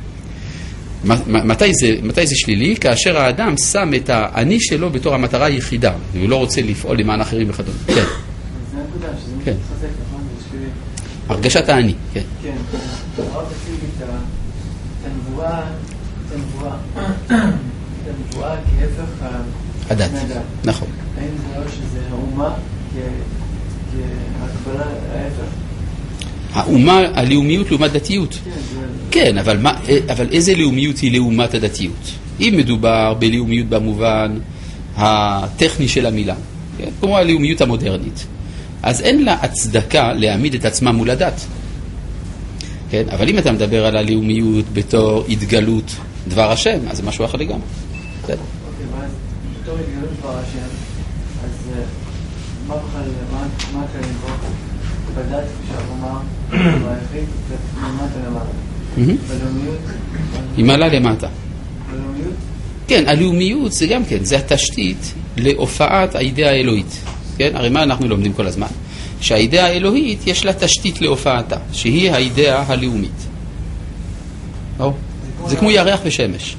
מתי זה שלילי? כאשר האדם שם את האני שלו בתור המטרה היחידה, והוא לא רוצה לפעול למען אחרים וכדומה. כן. זה הנקודה, שזה מתחזק, נכון? זה שלילי. הרגשת האני, כן. כן. הרב תציג את הנבואה כהפך הדת. נכון. האם זה לא שזה האומה כהקבלה ההפך? האומה, הלאומיות לעומת דתיות. כן, אבל איזה לאומיות היא לעומת הדתיות? אם מדובר בלאומיות במובן הטכני של המילה, כן? כמו הלאומיות המודרנית, אז אין לה הצדקה להעמיד את עצמה מול הדת. כן? אבל אם אתה מדבר על הלאומיות בתור התגלות דבר השם, אז זה משהו אחר לגמרי. בסדר. אוקיי, ואז בתור התגלות דבר השם, אז מה בכלל, מה כאלה בו? בדת, כשאנחנו אמר, ביחיד, למטה למטה. בלאומיות? היא מעלה למטה. בלאומיות? כן, הלאומיות זה גם כן, זה התשתית להופעת האידאה האלוהית. כן? הרי מה אנחנו לומדים כל הזמן? שהאידאה האלוהית יש לה תשתית להופעתה, שהיא האידאה הלאומית. זה כמו ירח ושמש.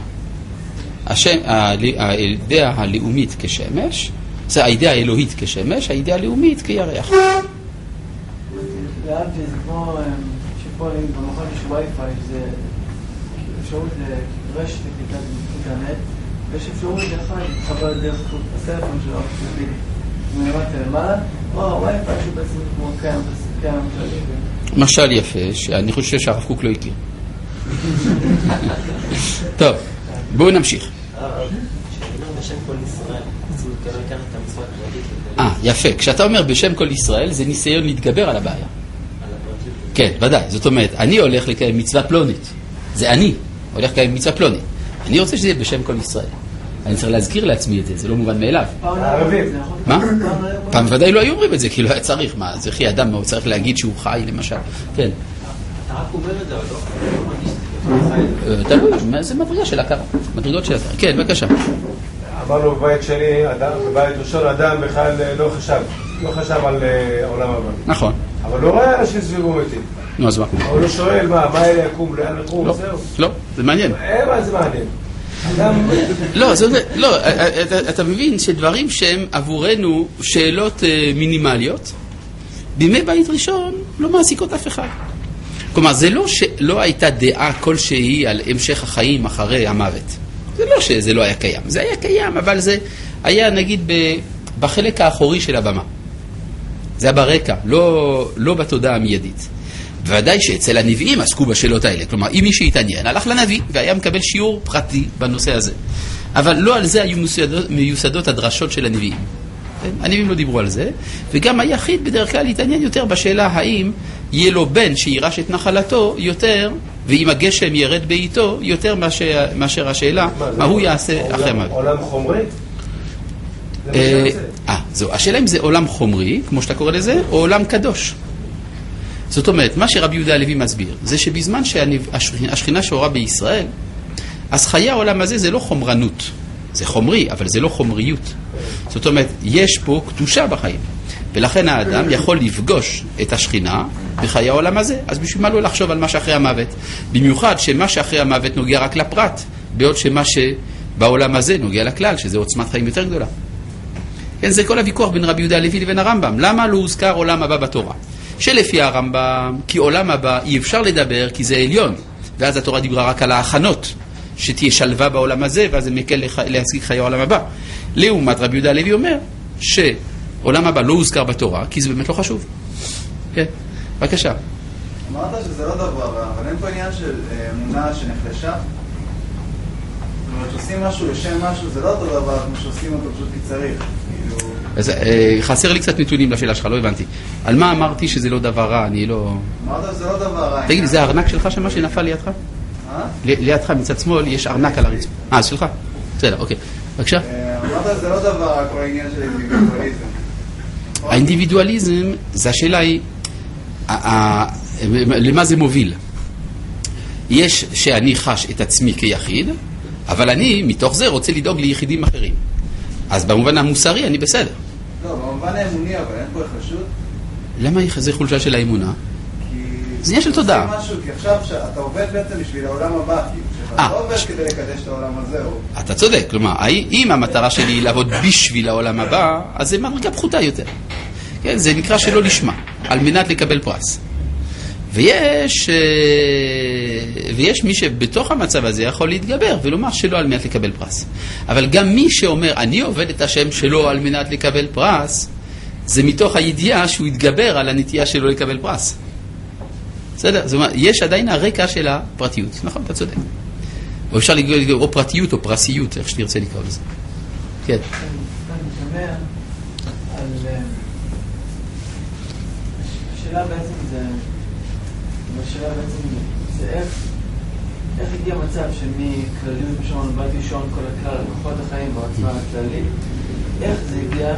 האידאה הלאומית כשמש, זה האידאה האלוהית כשמש, האידאה הלאומית כירח. להבדיל זה כמו שפה במכון יש וי-פיי, זה אפשרות לרשת לקליטת אינטרנט, ויש אפשרות לך להתחבר דרך הסלפון שלו, מלמטה למעלה, או הווי-פיי שהוא בעצם כמו קיים כללי. משל יפה, שאני חושב שהרב קוק לא הכיר. טוב, בואו נמשיך. כשאומר בשם כל ישראל, אז הוא לא ייקח את המצוות הכללית. יפה. כשאתה אומר בשם כל ישראל, זה ניסיון להתגבר על הבעיה. כן, ודאי. זאת אומרת, אני הולך לקיים מצווה פלונית. זה אני הולך לקיים מצווה פלונית. אני רוצה שזה יהיה בשם כל ישראל. אני צריך להזכיר לעצמי את זה, זה לא מובן מאליו. מה? פעם ודאי לא היו אומרים את זה, כי לא היה צריך. מה, זה הכי אדם, הוא צריך להגיד שהוא חי, למשל. כן. אתה רק אומר את זה, אבל לא תלוי, זה מדרגה של הכרה. מדרגות של הכרה. כן, בבקשה. אמרנו בבית שני, בבית ראשון, אדם בכלל לא חשב על העולם הבא. נכון. אבל לא רואה אנשים סביבו מתים. נו, אז מה? אבל הוא שואל, מה אלה יקום, לאן יקום, זהו. לא, זה מעניין. מה זה מעניין? לא, אתה מבין שדברים שהם עבורנו שאלות מינימליות, בימי בית ראשון לא מעסיקות אף אחד. כלומר, זה לא שלא הייתה דעה כלשהי על המשך החיים אחרי המוות. זה לא שזה לא היה קיים. זה היה קיים, אבל זה היה נגיד בחלק האחורי של הבמה. זה היה ברקע, לא בתודעה המיידית. בוודאי שאצל הנביאים עסקו בשאלות האלה. כלומר, אם מי שהתעניין הלך לנביא והיה מקבל שיעור פרטי בנושא הזה. אבל לא על זה היו מיוסדות הדרשות של הנביאים. הנביאים לא דיברו על זה, וגם היחיד בדרך כלל התעניין יותר בשאלה האם יהיה לו בן שירש את נחלתו יותר, ואם הגשם ירד בעיתו יותר מאשר השאלה מה הוא יעשה אחרי המוות. עולם חומרי? זהו, השאלה אם זה עולם חומרי, כמו שאתה קורא לזה, או עולם קדוש. זאת אומרת, מה שרבי יהודה הלוי מסביר, זה שבזמן שהשכינה שורה בישראל, אז חיי העולם הזה זה לא חומרנות. זה חומרי, אבל זה לא חומריות. זאת אומרת, יש פה קדושה בחיים. ולכן האדם יכול לפגוש את השכינה בחיי העולם הזה. אז בשביל מה לא לחשוב על מה שאחרי המוות? במיוחד שמה שאחרי המוות נוגע רק לפרט, בעוד שמה שבעולם הזה נוגע לכלל, שזה עוצמת חיים יותר גדולה. כן, זה כל הוויכוח בין רבי יהודה הלוי לבין הרמב"ם. למה לא הוזכר עולם הבא בתורה? שלפי הרמב"ם, כי עולם הבא אי אפשר לדבר, כי זה עליון. ואז התורה דיברה רק על ההכנות. שתהיה שלווה בעולם הזה, ואז זה מקל להשיג חיי העולם הבא. לעומת רבי יהודה הלוי אומר שעולם הבא לא הוזכר בתורה, כי זה באמת לא חשוב. כן, בבקשה. אמרת שזה לא דבר, אבל אין פה עניין של אמונה שנחלשה? זאת אומרת, שעושים משהו לשם משהו, זה לא אותו דבר כמו שעושים אותו פשוט כי צריך. אז חסר לי קצת נתונים לשאלה שלך, לא הבנתי. על מה אמרתי שזה לא דבר רע? אני לא... אמרת שזה לא דבר רע. תגיד, זה הארנק שלך שמה שנפל לידך? לידך מצד שמאל יש ארנק על הרצפה. שלך? בסדר, אוקיי. בבקשה. אמרת שזה לא דבר רק כל העניין של אינדיבידואליזם. האינדיבידואליזם, זה השאלה היא למה זה מוביל. יש שאני חש את עצמי כיחיד, אבל אני מתוך זה רוצה לדאוג ליחידים אחרים. אז במובן המוסרי אני בסדר. לא, במובן האמוני, אבל אין פה החלשות. למה זה חולשה של האמונה? זה עניין של תודעה. כי עכשיו אתה עובד בעצם בשביל העולם הבא, אתה לא עובד כדי לקדש את העולם הזה. אתה צודק, כלומר, אם המטרה שלי היא לעבוד בשביל העולם הבא, אז זה מדרגה פחותה יותר. כן, זה נקרא שלא לשמה, על מנת לקבל פרס. ויש מי שבתוך המצב הזה יכול להתגבר ולומר שלא על מנת לקבל פרס. אבל גם מי שאומר, אני עובד את השם שלו על מנת לקבל פרס, זה מתוך הידיעה שהוא יתגבר על הנטייה שלו לקבל פרס. בסדר? זאת אומרת, יש עדיין הרקע של הפרטיות. נכון, אתה צודק. או אפשר לקרוא או פרטיות או פרסיות, איך שתרצה לקרוא לזה. כן. אני שומע על... השאלה בעצם זה איך הגיע מצב שמכלליות ראשון, בית ראשון, כל הכלל, כוחות החיים והעצמה הכללית, איך זה הגיע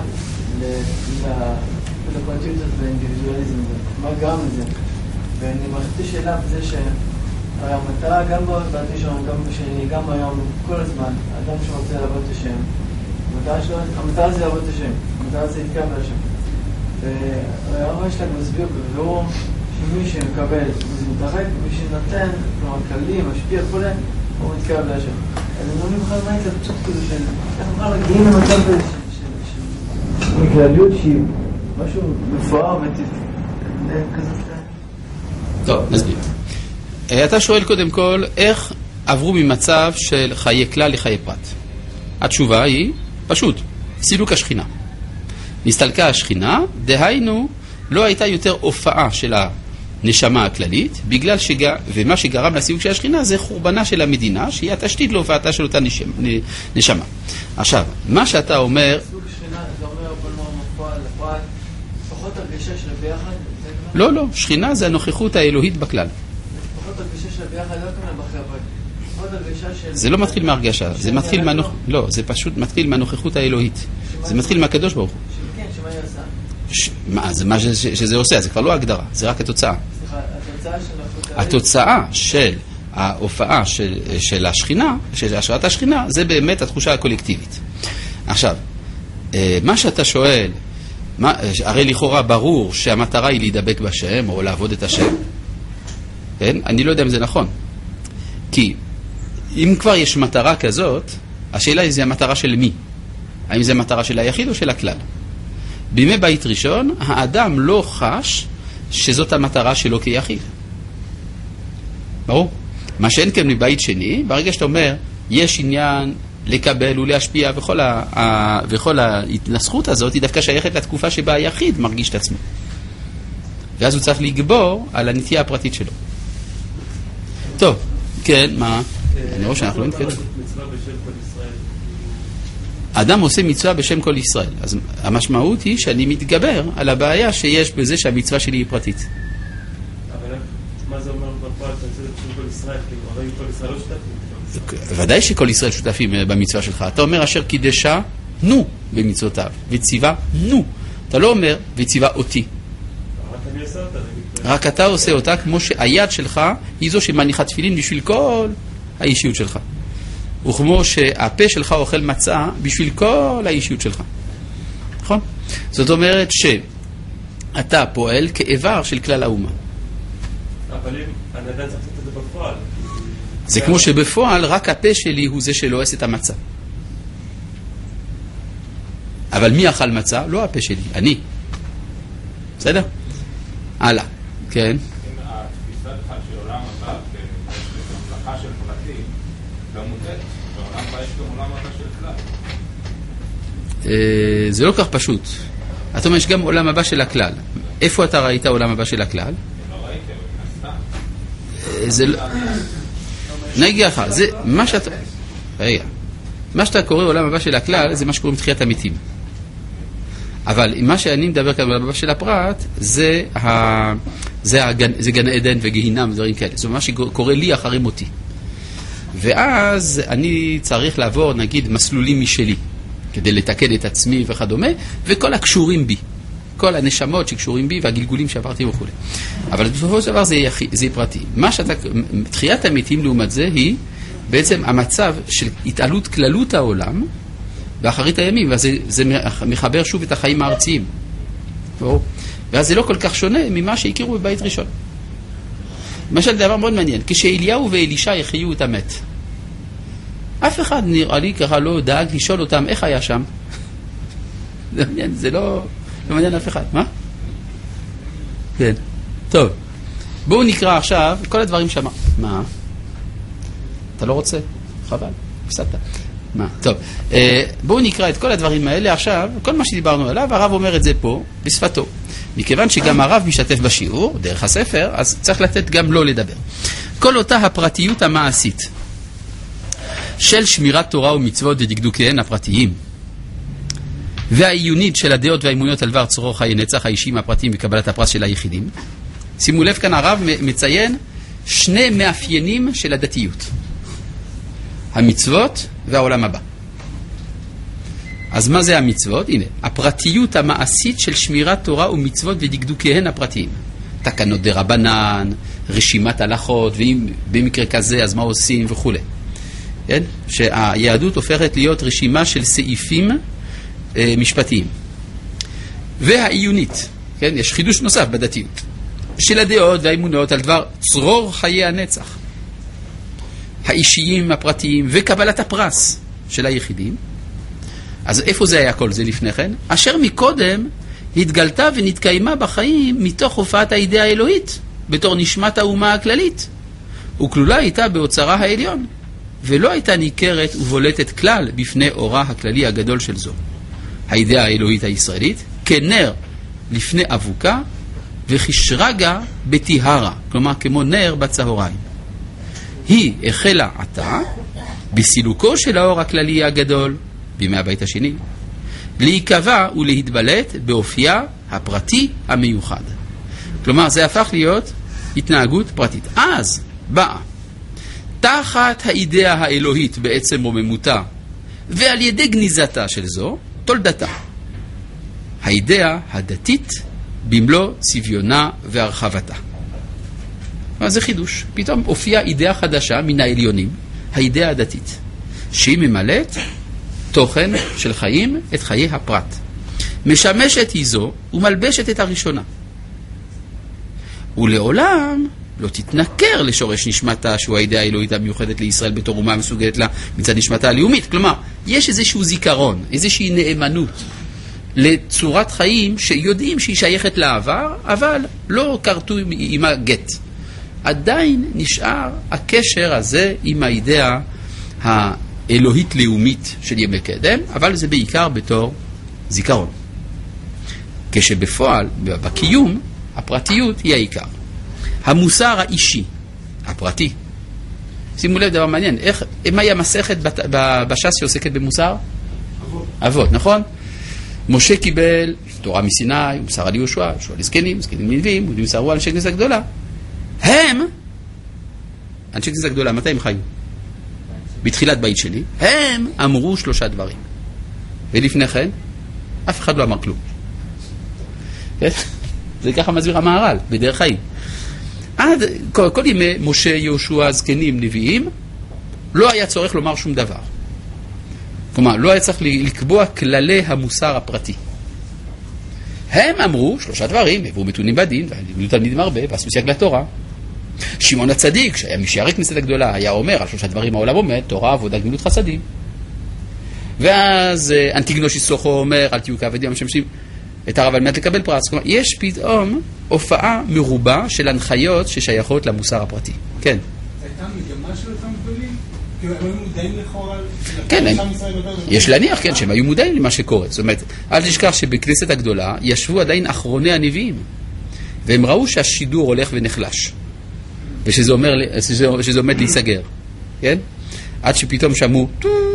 לפרטיות והאינדיבידואליזם, מה גרם לזה? ואני מחליטי שאלה בזה שהמטרה גם בבית ראשון, גם בשני, גם היום, כל הזמן, האדם שרוצה לעבוד את השם, המטרה זה לעבוד את השם, המטרה זה להתקרב לשם. והרב שלך מסביר בבירור שמי שמקבל זה מתרק, מי שנותן, כלומר כללי, משפיע, כל זה, הוא מתקרב לשם. אז אני לא נבחר מה התלבטות כזה של איך נוכל להגיעים למצב של מכלליות שהיא משהו מפואר וכזה. טוב, נסביר. אתה שואל קודם כל, איך עברו ממצב של חיי כלל לחיי פרט? התשובה היא, פשוט, סילוק השכינה. נסתלקה השכינה, דהיינו, לא הייתה יותר הופעה של הנשמה הכללית, בגלל ומה שגרם לסילוק של השכינה זה חורבנה של המדינה, שהיא התשתית להופעתה של אותה נשמה. עכשיו, מה שאתה אומר... סילוק השכינה, זה אומר בלמור מופע לפרט, פחות הרגשה של ביחד? לא, לא, שכינה זה הנוכחות האלוהית בכלל. פחות הרגשה של ביחד לא כמובן בחר בית. פחות הרגשה של... זה לא מתחיל מהרגשה, זה מתחיל לא, זה פשוט מתחיל מהנוכחות האלוהית. זה מתחיל מהקדוש ברוך הוא. כן, שמה היא עושה? זה מה שזה עושה, זה כבר לא הגדרה, זה רק התוצאה. סליחה, התוצאה של ההופעה של השכינה, של השראת השכינה, זה באמת התחושה הקולקטיבית. עכשיו, מה שאתה שואל, הרי לכאורה ברור שהמטרה היא להידבק בשם או לעבוד את השם. כן? אני לא יודע אם זה נכון. כי אם כבר יש מטרה כזאת, השאלה היא זה המטרה של מי? האם זה מטרה של היחיד או של הכלל? בימי בית ראשון, האדם לא חש שזאת המטרה שלו כיחיד. ברור? מה שאין כן מבית שני, ברגע שאתה אומר, יש עניין לקבל ולהשפיע, וכל ההתנסחות הזאת היא דווקא שייכת לתקופה שבה היחיד מרגיש את עצמו. ואז הוא צריך לגבור על הנטייה הפרטית שלו. טוב, כן, מה? אני רואה שאנחנו לא נתקדם. האדם עושה מצווה בשם כל ישראל. אז המשמעות היא שאני מתגבר על הבעיה שיש בזה שהמצווה שלי היא פרטית. אבל מה זה אומר בפועל? אתה עושה את זה בשם כל ישראל, הרי כל ישראל לא שותפים. ודאי שכל ישראל שותפים במצווה שלך. אתה אומר אשר קידשה נו במצוותיו, וציווה נו. אתה לא אומר וציווה אותי. רק אתה עושה אותה כמו שהיד שלך היא זו שמניחה תפילין בשביל כל האישיות שלך. וכמו שהפה שלך אוכל מצה בשביל כל האישיות שלך. נכון? זאת אומרת שאתה פועל כאיבר של כלל האומה. אבל אם אני עדיין צריך לעשות את זה בפועל. זה כמו שבפועל רק הפה שלי הוא זה שלא עושה את המצה. אבל מי אכל מצה? לא הפה שלי, אני. בסדר? הלאה. כן. אם התפיסה לך של עולם הבא כממלכה של פרטים לא מוטעת, בעולם הבא יש גם עולם הבא של כלל. זה לא כך פשוט. אתה אומר, יש גם עולם הבא של הכלל. איפה אתה ראית עולם הבא של הכלל? לא ראיתי, אבל נסתם. זה לא... נגיע לך, זה מה שאתה... רגע. מה שאתה קורא עולם הבא של הכלל, זה מה שקוראים תחיית המתים. אבל מה שאני מדבר כאן בעולם הבא של הפרט, זה גן עדן וגיהינם ודברים כאלה. זאת אומרת, מה שקורה לי אחרי מותי. ואז אני צריך לעבור, נגיד, מסלולים משלי, כדי לתקן את עצמי וכדומה, וכל הקשורים בי. כל הנשמות שקשורים בי והגלגולים שעברתי וכו'. אבל בסופו של דבר זה פרטי. תחיית המתים לעומת זה היא בעצם המצב של התעלות כללות העולם באחרית הימים, וזה מחבר שוב את החיים הארציים. ואז זה לא כל כך שונה ממה שהכירו בבית ראשון. למשל, דבר מאוד מעניין, כשאליהו ואלישע יחיו את המת, אף אחד נראה לי ככה לא דאג לשאול אותם איך היה שם. זה מעניין, זה לא מעניין אף אחד. מה? כן. טוב. בואו נקרא עכשיו כל הדברים שמה. מה? אתה לא רוצה? חבל. הפסדת. מה? טוב. בואו נקרא את כל הדברים האלה עכשיו. כל מה שדיברנו עליו, הרב אומר את זה פה, בשפתו. מכיוון שגם הרב משתף בשיעור, דרך הספר, אז צריך לתת גם לו לדבר. כל אותה הפרטיות המעשית של שמירת תורה ומצוות ודקדוקיהן הפרטיים, והעיונית של הדעות והאמוניות על דבר צרור חיי נצח האישיים הפרטיים וקבלת הפרס של היחידים. שימו לב, כאן הרב מציין שני מאפיינים של הדתיות. המצוות והעולם הבא. אז מה זה המצוות? הנה, הפרטיות המעשית של שמירת תורה ומצוות ודקדוקיהן הפרטיים. תקנות דרבנן, רשימת הלכות, ואם במקרה כזה אז מה עושים וכו'. כן? שהיהדות הופכת להיות רשימה של סעיפים משפטיים. והעיונית, כן? יש חידוש נוסף בדתיות. של הדעות והאמונות על דבר צרור חיי הנצח. האישיים הפרטיים וקבלת הפרס של היחידים. אז איפה זה היה כל זה לפני כן? אשר מקודם התגלתה ונתקיימה בחיים מתוך הופעת הידיעה האלוהית, בתור נשמת האומה הכללית. וכלולה הייתה באוצרה העליון, ולא הייתה ניכרת ובולטת כלל בפני אורה הכללי הגדול של זו. הידיעה האלוהית הישראלית, כנר לפני אבוקה, וכשרגע בטיהרה, כלומר כמו נר בצהריים. היא החלה עתה, בסילוקו של האור הכללי הגדול, בימי הבית השני, להיקבע ולהתבלט באופייה הפרטי המיוחד. כלומר, זה הפך להיות התנהגות פרטית. אז באה, תחת האידאה האלוהית בעצם רוממותה, ועל ידי גניזתה של זו, תולדתה. האידאה הדתית במלוא צביונה והרחבתה. אז זה חידוש. פתאום הופיעה אידאה חדשה מן העליונים, האידאה הדתית, שהיא ממלאת תוכן של חיים את חיי הפרט. משמשת היא זו ומלבשת את הראשונה. ולעולם לא תתנכר לשורש נשמתה, שהוא האידאה האלוהית המיוחדת לישראל בתור אומה מסוגלת לה מצד נשמתה הלאומית. כלומר, יש איזשהו זיכרון, איזושהי נאמנות לצורת חיים שיודעים שהיא שייכת לעבר, אבל לא קרתו עם הגט. עדיין נשאר הקשר הזה עם האידאה האלוהית-לאומית של ימי קדם, אבל זה בעיקר בתור זיכרון. כשבפועל, בקיום, הפרטיות היא העיקר. המוסר האישי, הפרטי. שימו לב דבר מעניין, מהי המסכת בש"ס שעוסקת במוסר? אבות, נכון? משה קיבל תורה מסיני, הוא מסר על יהושע, יהושע לזקנים, זקנים לנביאים, יהודים מסרו על אנשי כנסת הגדולה. הם, אנשי כנסת הגדולה, מתי הם חיו? בתחילת בית שני, הם אמרו 3 דברים. ולפני כן, אף אחד לא אמר כלום. זה ככה מסביר המהר"ל, בדרך חיים. עד כל ימי משה, יהושע, זקנים, נביאים, לא היה צורך לומר שום דבר. כלומר, לא היה צריך לקבוע כללי המוסר הפרטי. הם אמרו 3 דברים, עברו מתונים בדין, ולימדו תלמידים הרבה, ועשו סייג לתורה. שמעון הצדיק, שהיה משערי כנסת הגדולה, היה אומר על 3 דברים העולם עומד, תורה, עבודה, גמילות חסדים. ואז אנטיגנוס איסוכו אומר, אל תהיו כעבדים המשמשים את הרב על מנת לקבל פרס. כלומר, יש פתאום הופעה מרובה של הנחיות ששייכות למוסר הפרטי. כן. הייתה מגמה של אותם גדולים? כי הם היו מודעים לכאורה? כן, יש להניח, כן, שהם היו מודעים למה שקורה. זאת אומרת, אל תשכח שבכנסת הגדולה ישבו עדיין אחרוני הנביאים, והם ראו שהשידור הולך ונחלש, ושזה עומד להיסגר. כן? עד שפתאום שמעו,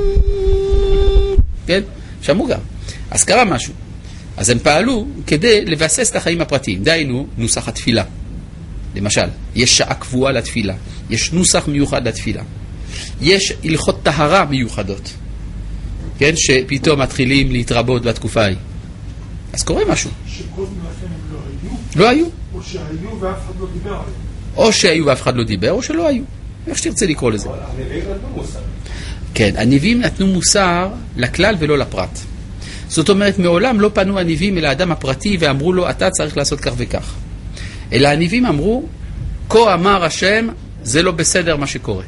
כן? שמעו גם. אז קרה משהו. אז הם פעלו כדי לבסס את החיים הפרטיים. דהיינו, נוסח התפילה. למשל, יש שעה קבועה לתפילה. יש נוסח מיוחד לתפילה. יש הלכות טהרה מיוחדות. כן? שפתאום מתחילים להתרבות בתקופה ההיא. אז קורה משהו. שקודם לכן הם לא היו? או שהיו ואף אחד לא דיבר עליהם. או שהיו ואף אחד לא דיבר, או שלא היו. איך שתרצה לקרוא לזה. הנביאים נתנו מוסר. כן, הנביאים נתנו מוסר לכלל ולא לפרט. זאת אומרת, מעולם לא פנו הנביאים אל האדם הפרטי ואמרו לו, אתה צריך לעשות כך וכך. אלא הנביאים אמרו, כה אמר השם, זה לא בסדר מה שקורה.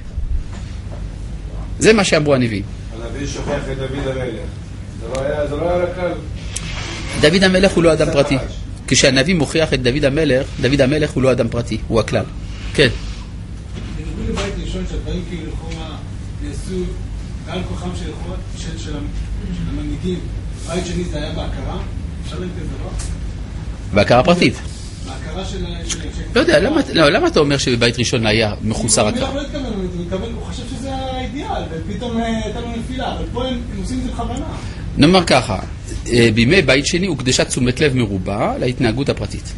זה מה שאמרו הנביאים. הנביא שוכח את דוד המלך. זה לא היה לכלל. דוד המלך הוא לא אדם פרטי. כשהנביא מוכיח את דוד המלך הוא לא אדם פרטי, הוא הכלל. כן. בניגוד לבית ראשון שהדברים כאילו לכאורה נעשו בעל כוחם של המנהיגים, בית שני זה היה בהכרה, אפשר להגיד את זה לא? בהכרה פרטית. בהכרה של... לא יודע, למה אתה אומר שבבית ראשון היה מחוסר הכרה? הוא חושב שזה האידיאל, ופתאום הייתה לו נפילה, אבל פה הם עושים את זה בכוונה. נאמר ככה, בימי בית שני הוקדשה תשומת לב מרובה להתנהגות הפרטית.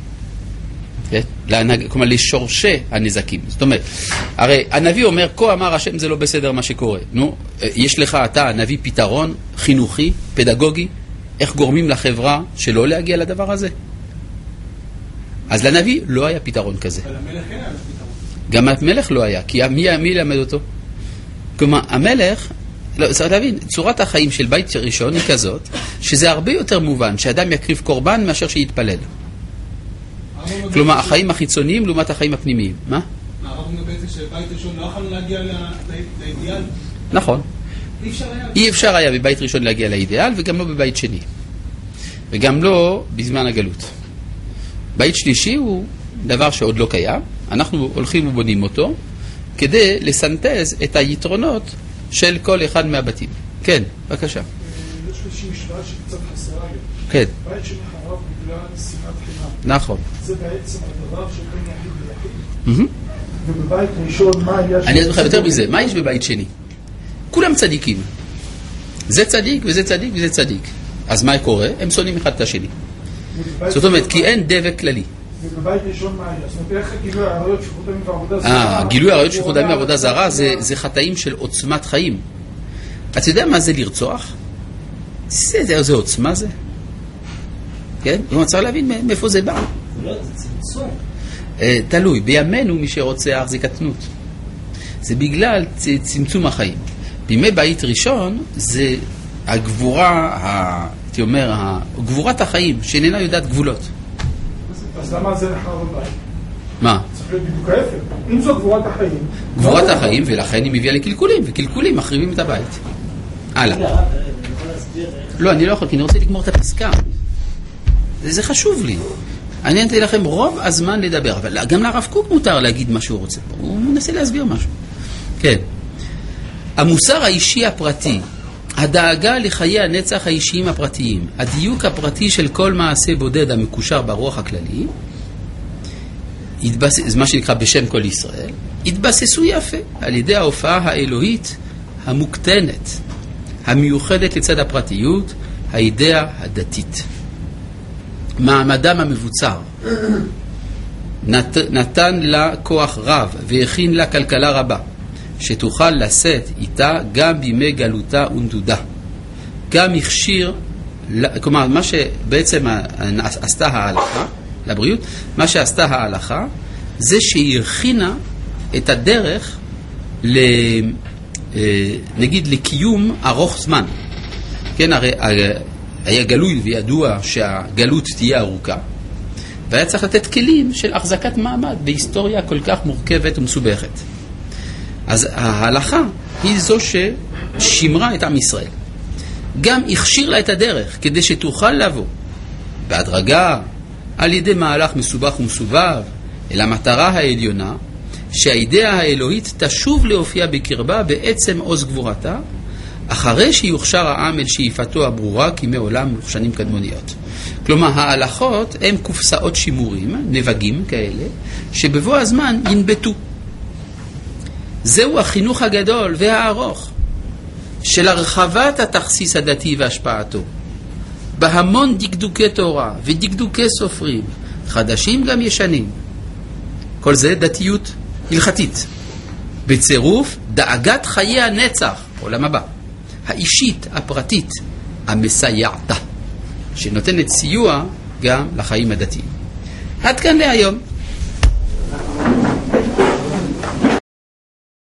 כלומר, לשורשי הנזקים. זאת אומרת, הרי הנביא אומר, כה אמר השם זה לא בסדר מה שקורה. נו, יש לך אתה, הנביא, פתרון חינוכי, פדגוגי, איך גורמים לחברה שלא להגיע לדבר הזה? אז לנביא לא היה פתרון כזה. אבל המלך אין היה פתרון. גם המלך לא היה, כי מי למד אותו? כלומר, המלך, לא, צריך להבין, צורת החיים של בית ראשון היא כזאת, שזה הרבה יותר מובן שאדם יקריב קורבן מאשר שיתפלל. כלומר, החיים החיצוניים לעומת החיים הפנימיים. מה? הרב אומר בעצם שבית ראשון לא יכולנו להגיע לאידיאל? נכון. אי אפשר היה בבית ראשון להגיע לאידיאל, וגם לא בבית שני. וגם לא בזמן הגלות. בית שלישי הוא דבר שעוד לא קיים, אנחנו הולכים ובונים אותו, כדי לסנטז את היתרונות של כל אחד מהבתים. כן, בבקשה. יש איזושהי משוואה שקצת חסרה לי. כן. בית שנחרב בגלל שנאת חינם. נכון. זה בעצם הדבר שבין יחיד ליחיד. ובבית ראשון מה היה... אני אסביר לך יותר מזה, מה יש בבית שני? כולם צדיקים. זה צדיק וזה צדיק וזה צדיק. אז מה קורה? הם שונאים אחד את השני. זאת אומרת, כי אין דבק כללי. ובבית ראשון מה היה? זאת אומרת, איך גילוי העריות שפיכות דמים ועבודה זרה? גילוי העריות שפיכות דמים ועבודה זרה זה חטאים של עוצמת חיים. אתה יודע מה זה לרצוח? זה עוצמה זה? כן? אני צריך להבין מאיפה זה בא. לא, זה צמצום. תלוי, בימינו מי שרוצח זה קטנות. זה צמצום החיים. בימי בית ראשון זה הגבורה, הייתי אומר, גבורת החיים, שאיננה יודעת גבולות. אז למה זה נחרב בבית? מה? צריך להיות בדיוק ההפך. אם זו גבורת החיים... גבורת החיים, ולכן היא מביאה לקלקולים, וקלקולים מחריבים את הבית. הלאה. להסביר איך... לא, אני לא יכול, כי אני רוצה לגמור את הפסקה. זה חשוב לי. אני נתתי לכם רוב הזמן לדבר, אבל גם לרב קוק מותר להגיד מה שהוא רוצה. הוא מנסה להסביר משהו. כן. המוסר האישי הפרטי, הדאגה לחיי הנצח האישיים הפרטיים, הדיוק הפרטי של כל מעשה בודד המקושר ברוח הכללי, זה מה שנקרא בשם כל ישראל, התבססו יפה על ידי ההופעה האלוהית המוקטנת, המיוחדת לצד הפרטיות, האידאה הדתית. מעמדם המבוצר נתן לה כוח רב והכין לה כלכלה רבה, שתוכל לשאת איתה גם בימי גלותה ונדודה. גם הכשיר, כלומר, מה שבעצם עשתה ההלכה, לבריאות, מה שעשתה ההלכה, זה שהיא הכינה את הדרך, נגיד, לקיום ארוך זמן. כן, הרי היה גלוי וידוע שהגלות תהיה ארוכה, והיה צריך לתת כלים של החזקת מעמד בהיסטוריה כל כך מורכבת ומסובכת. אז ההלכה היא זו ששימרה את עם ישראל. גם הכשיר לה את הדרך כדי שתוכל לבוא בהדרגה על ידי מהלך מסובך ומסובב אל המטרה העליונה, שהאידאה האלוהית תשוב להופיע בקרבה בעצם עוז גבורתה, אחרי שיוכשר העם אל שאיפתו הברורה כימי עולם ושנים קדמוניות. כלומר, ההלכות הם קופסאות שימורים, נבגים כאלה, שבבוא הזמן ינבטו. זהו החינוך הגדול והארוך של הרחבת התכסיס הדתי והשפעתו, בהמון דקדוקי תורה ודקדוקי סופרים, חדשים גם ישנים. כל זה דתיות הלכתית, בצירוף דאגת חיי הנצח, עולם הבא, האישית, הפרטית, המסייעתה, שנותנת סיוע גם לחיים הדתיים. עד כאן להיום.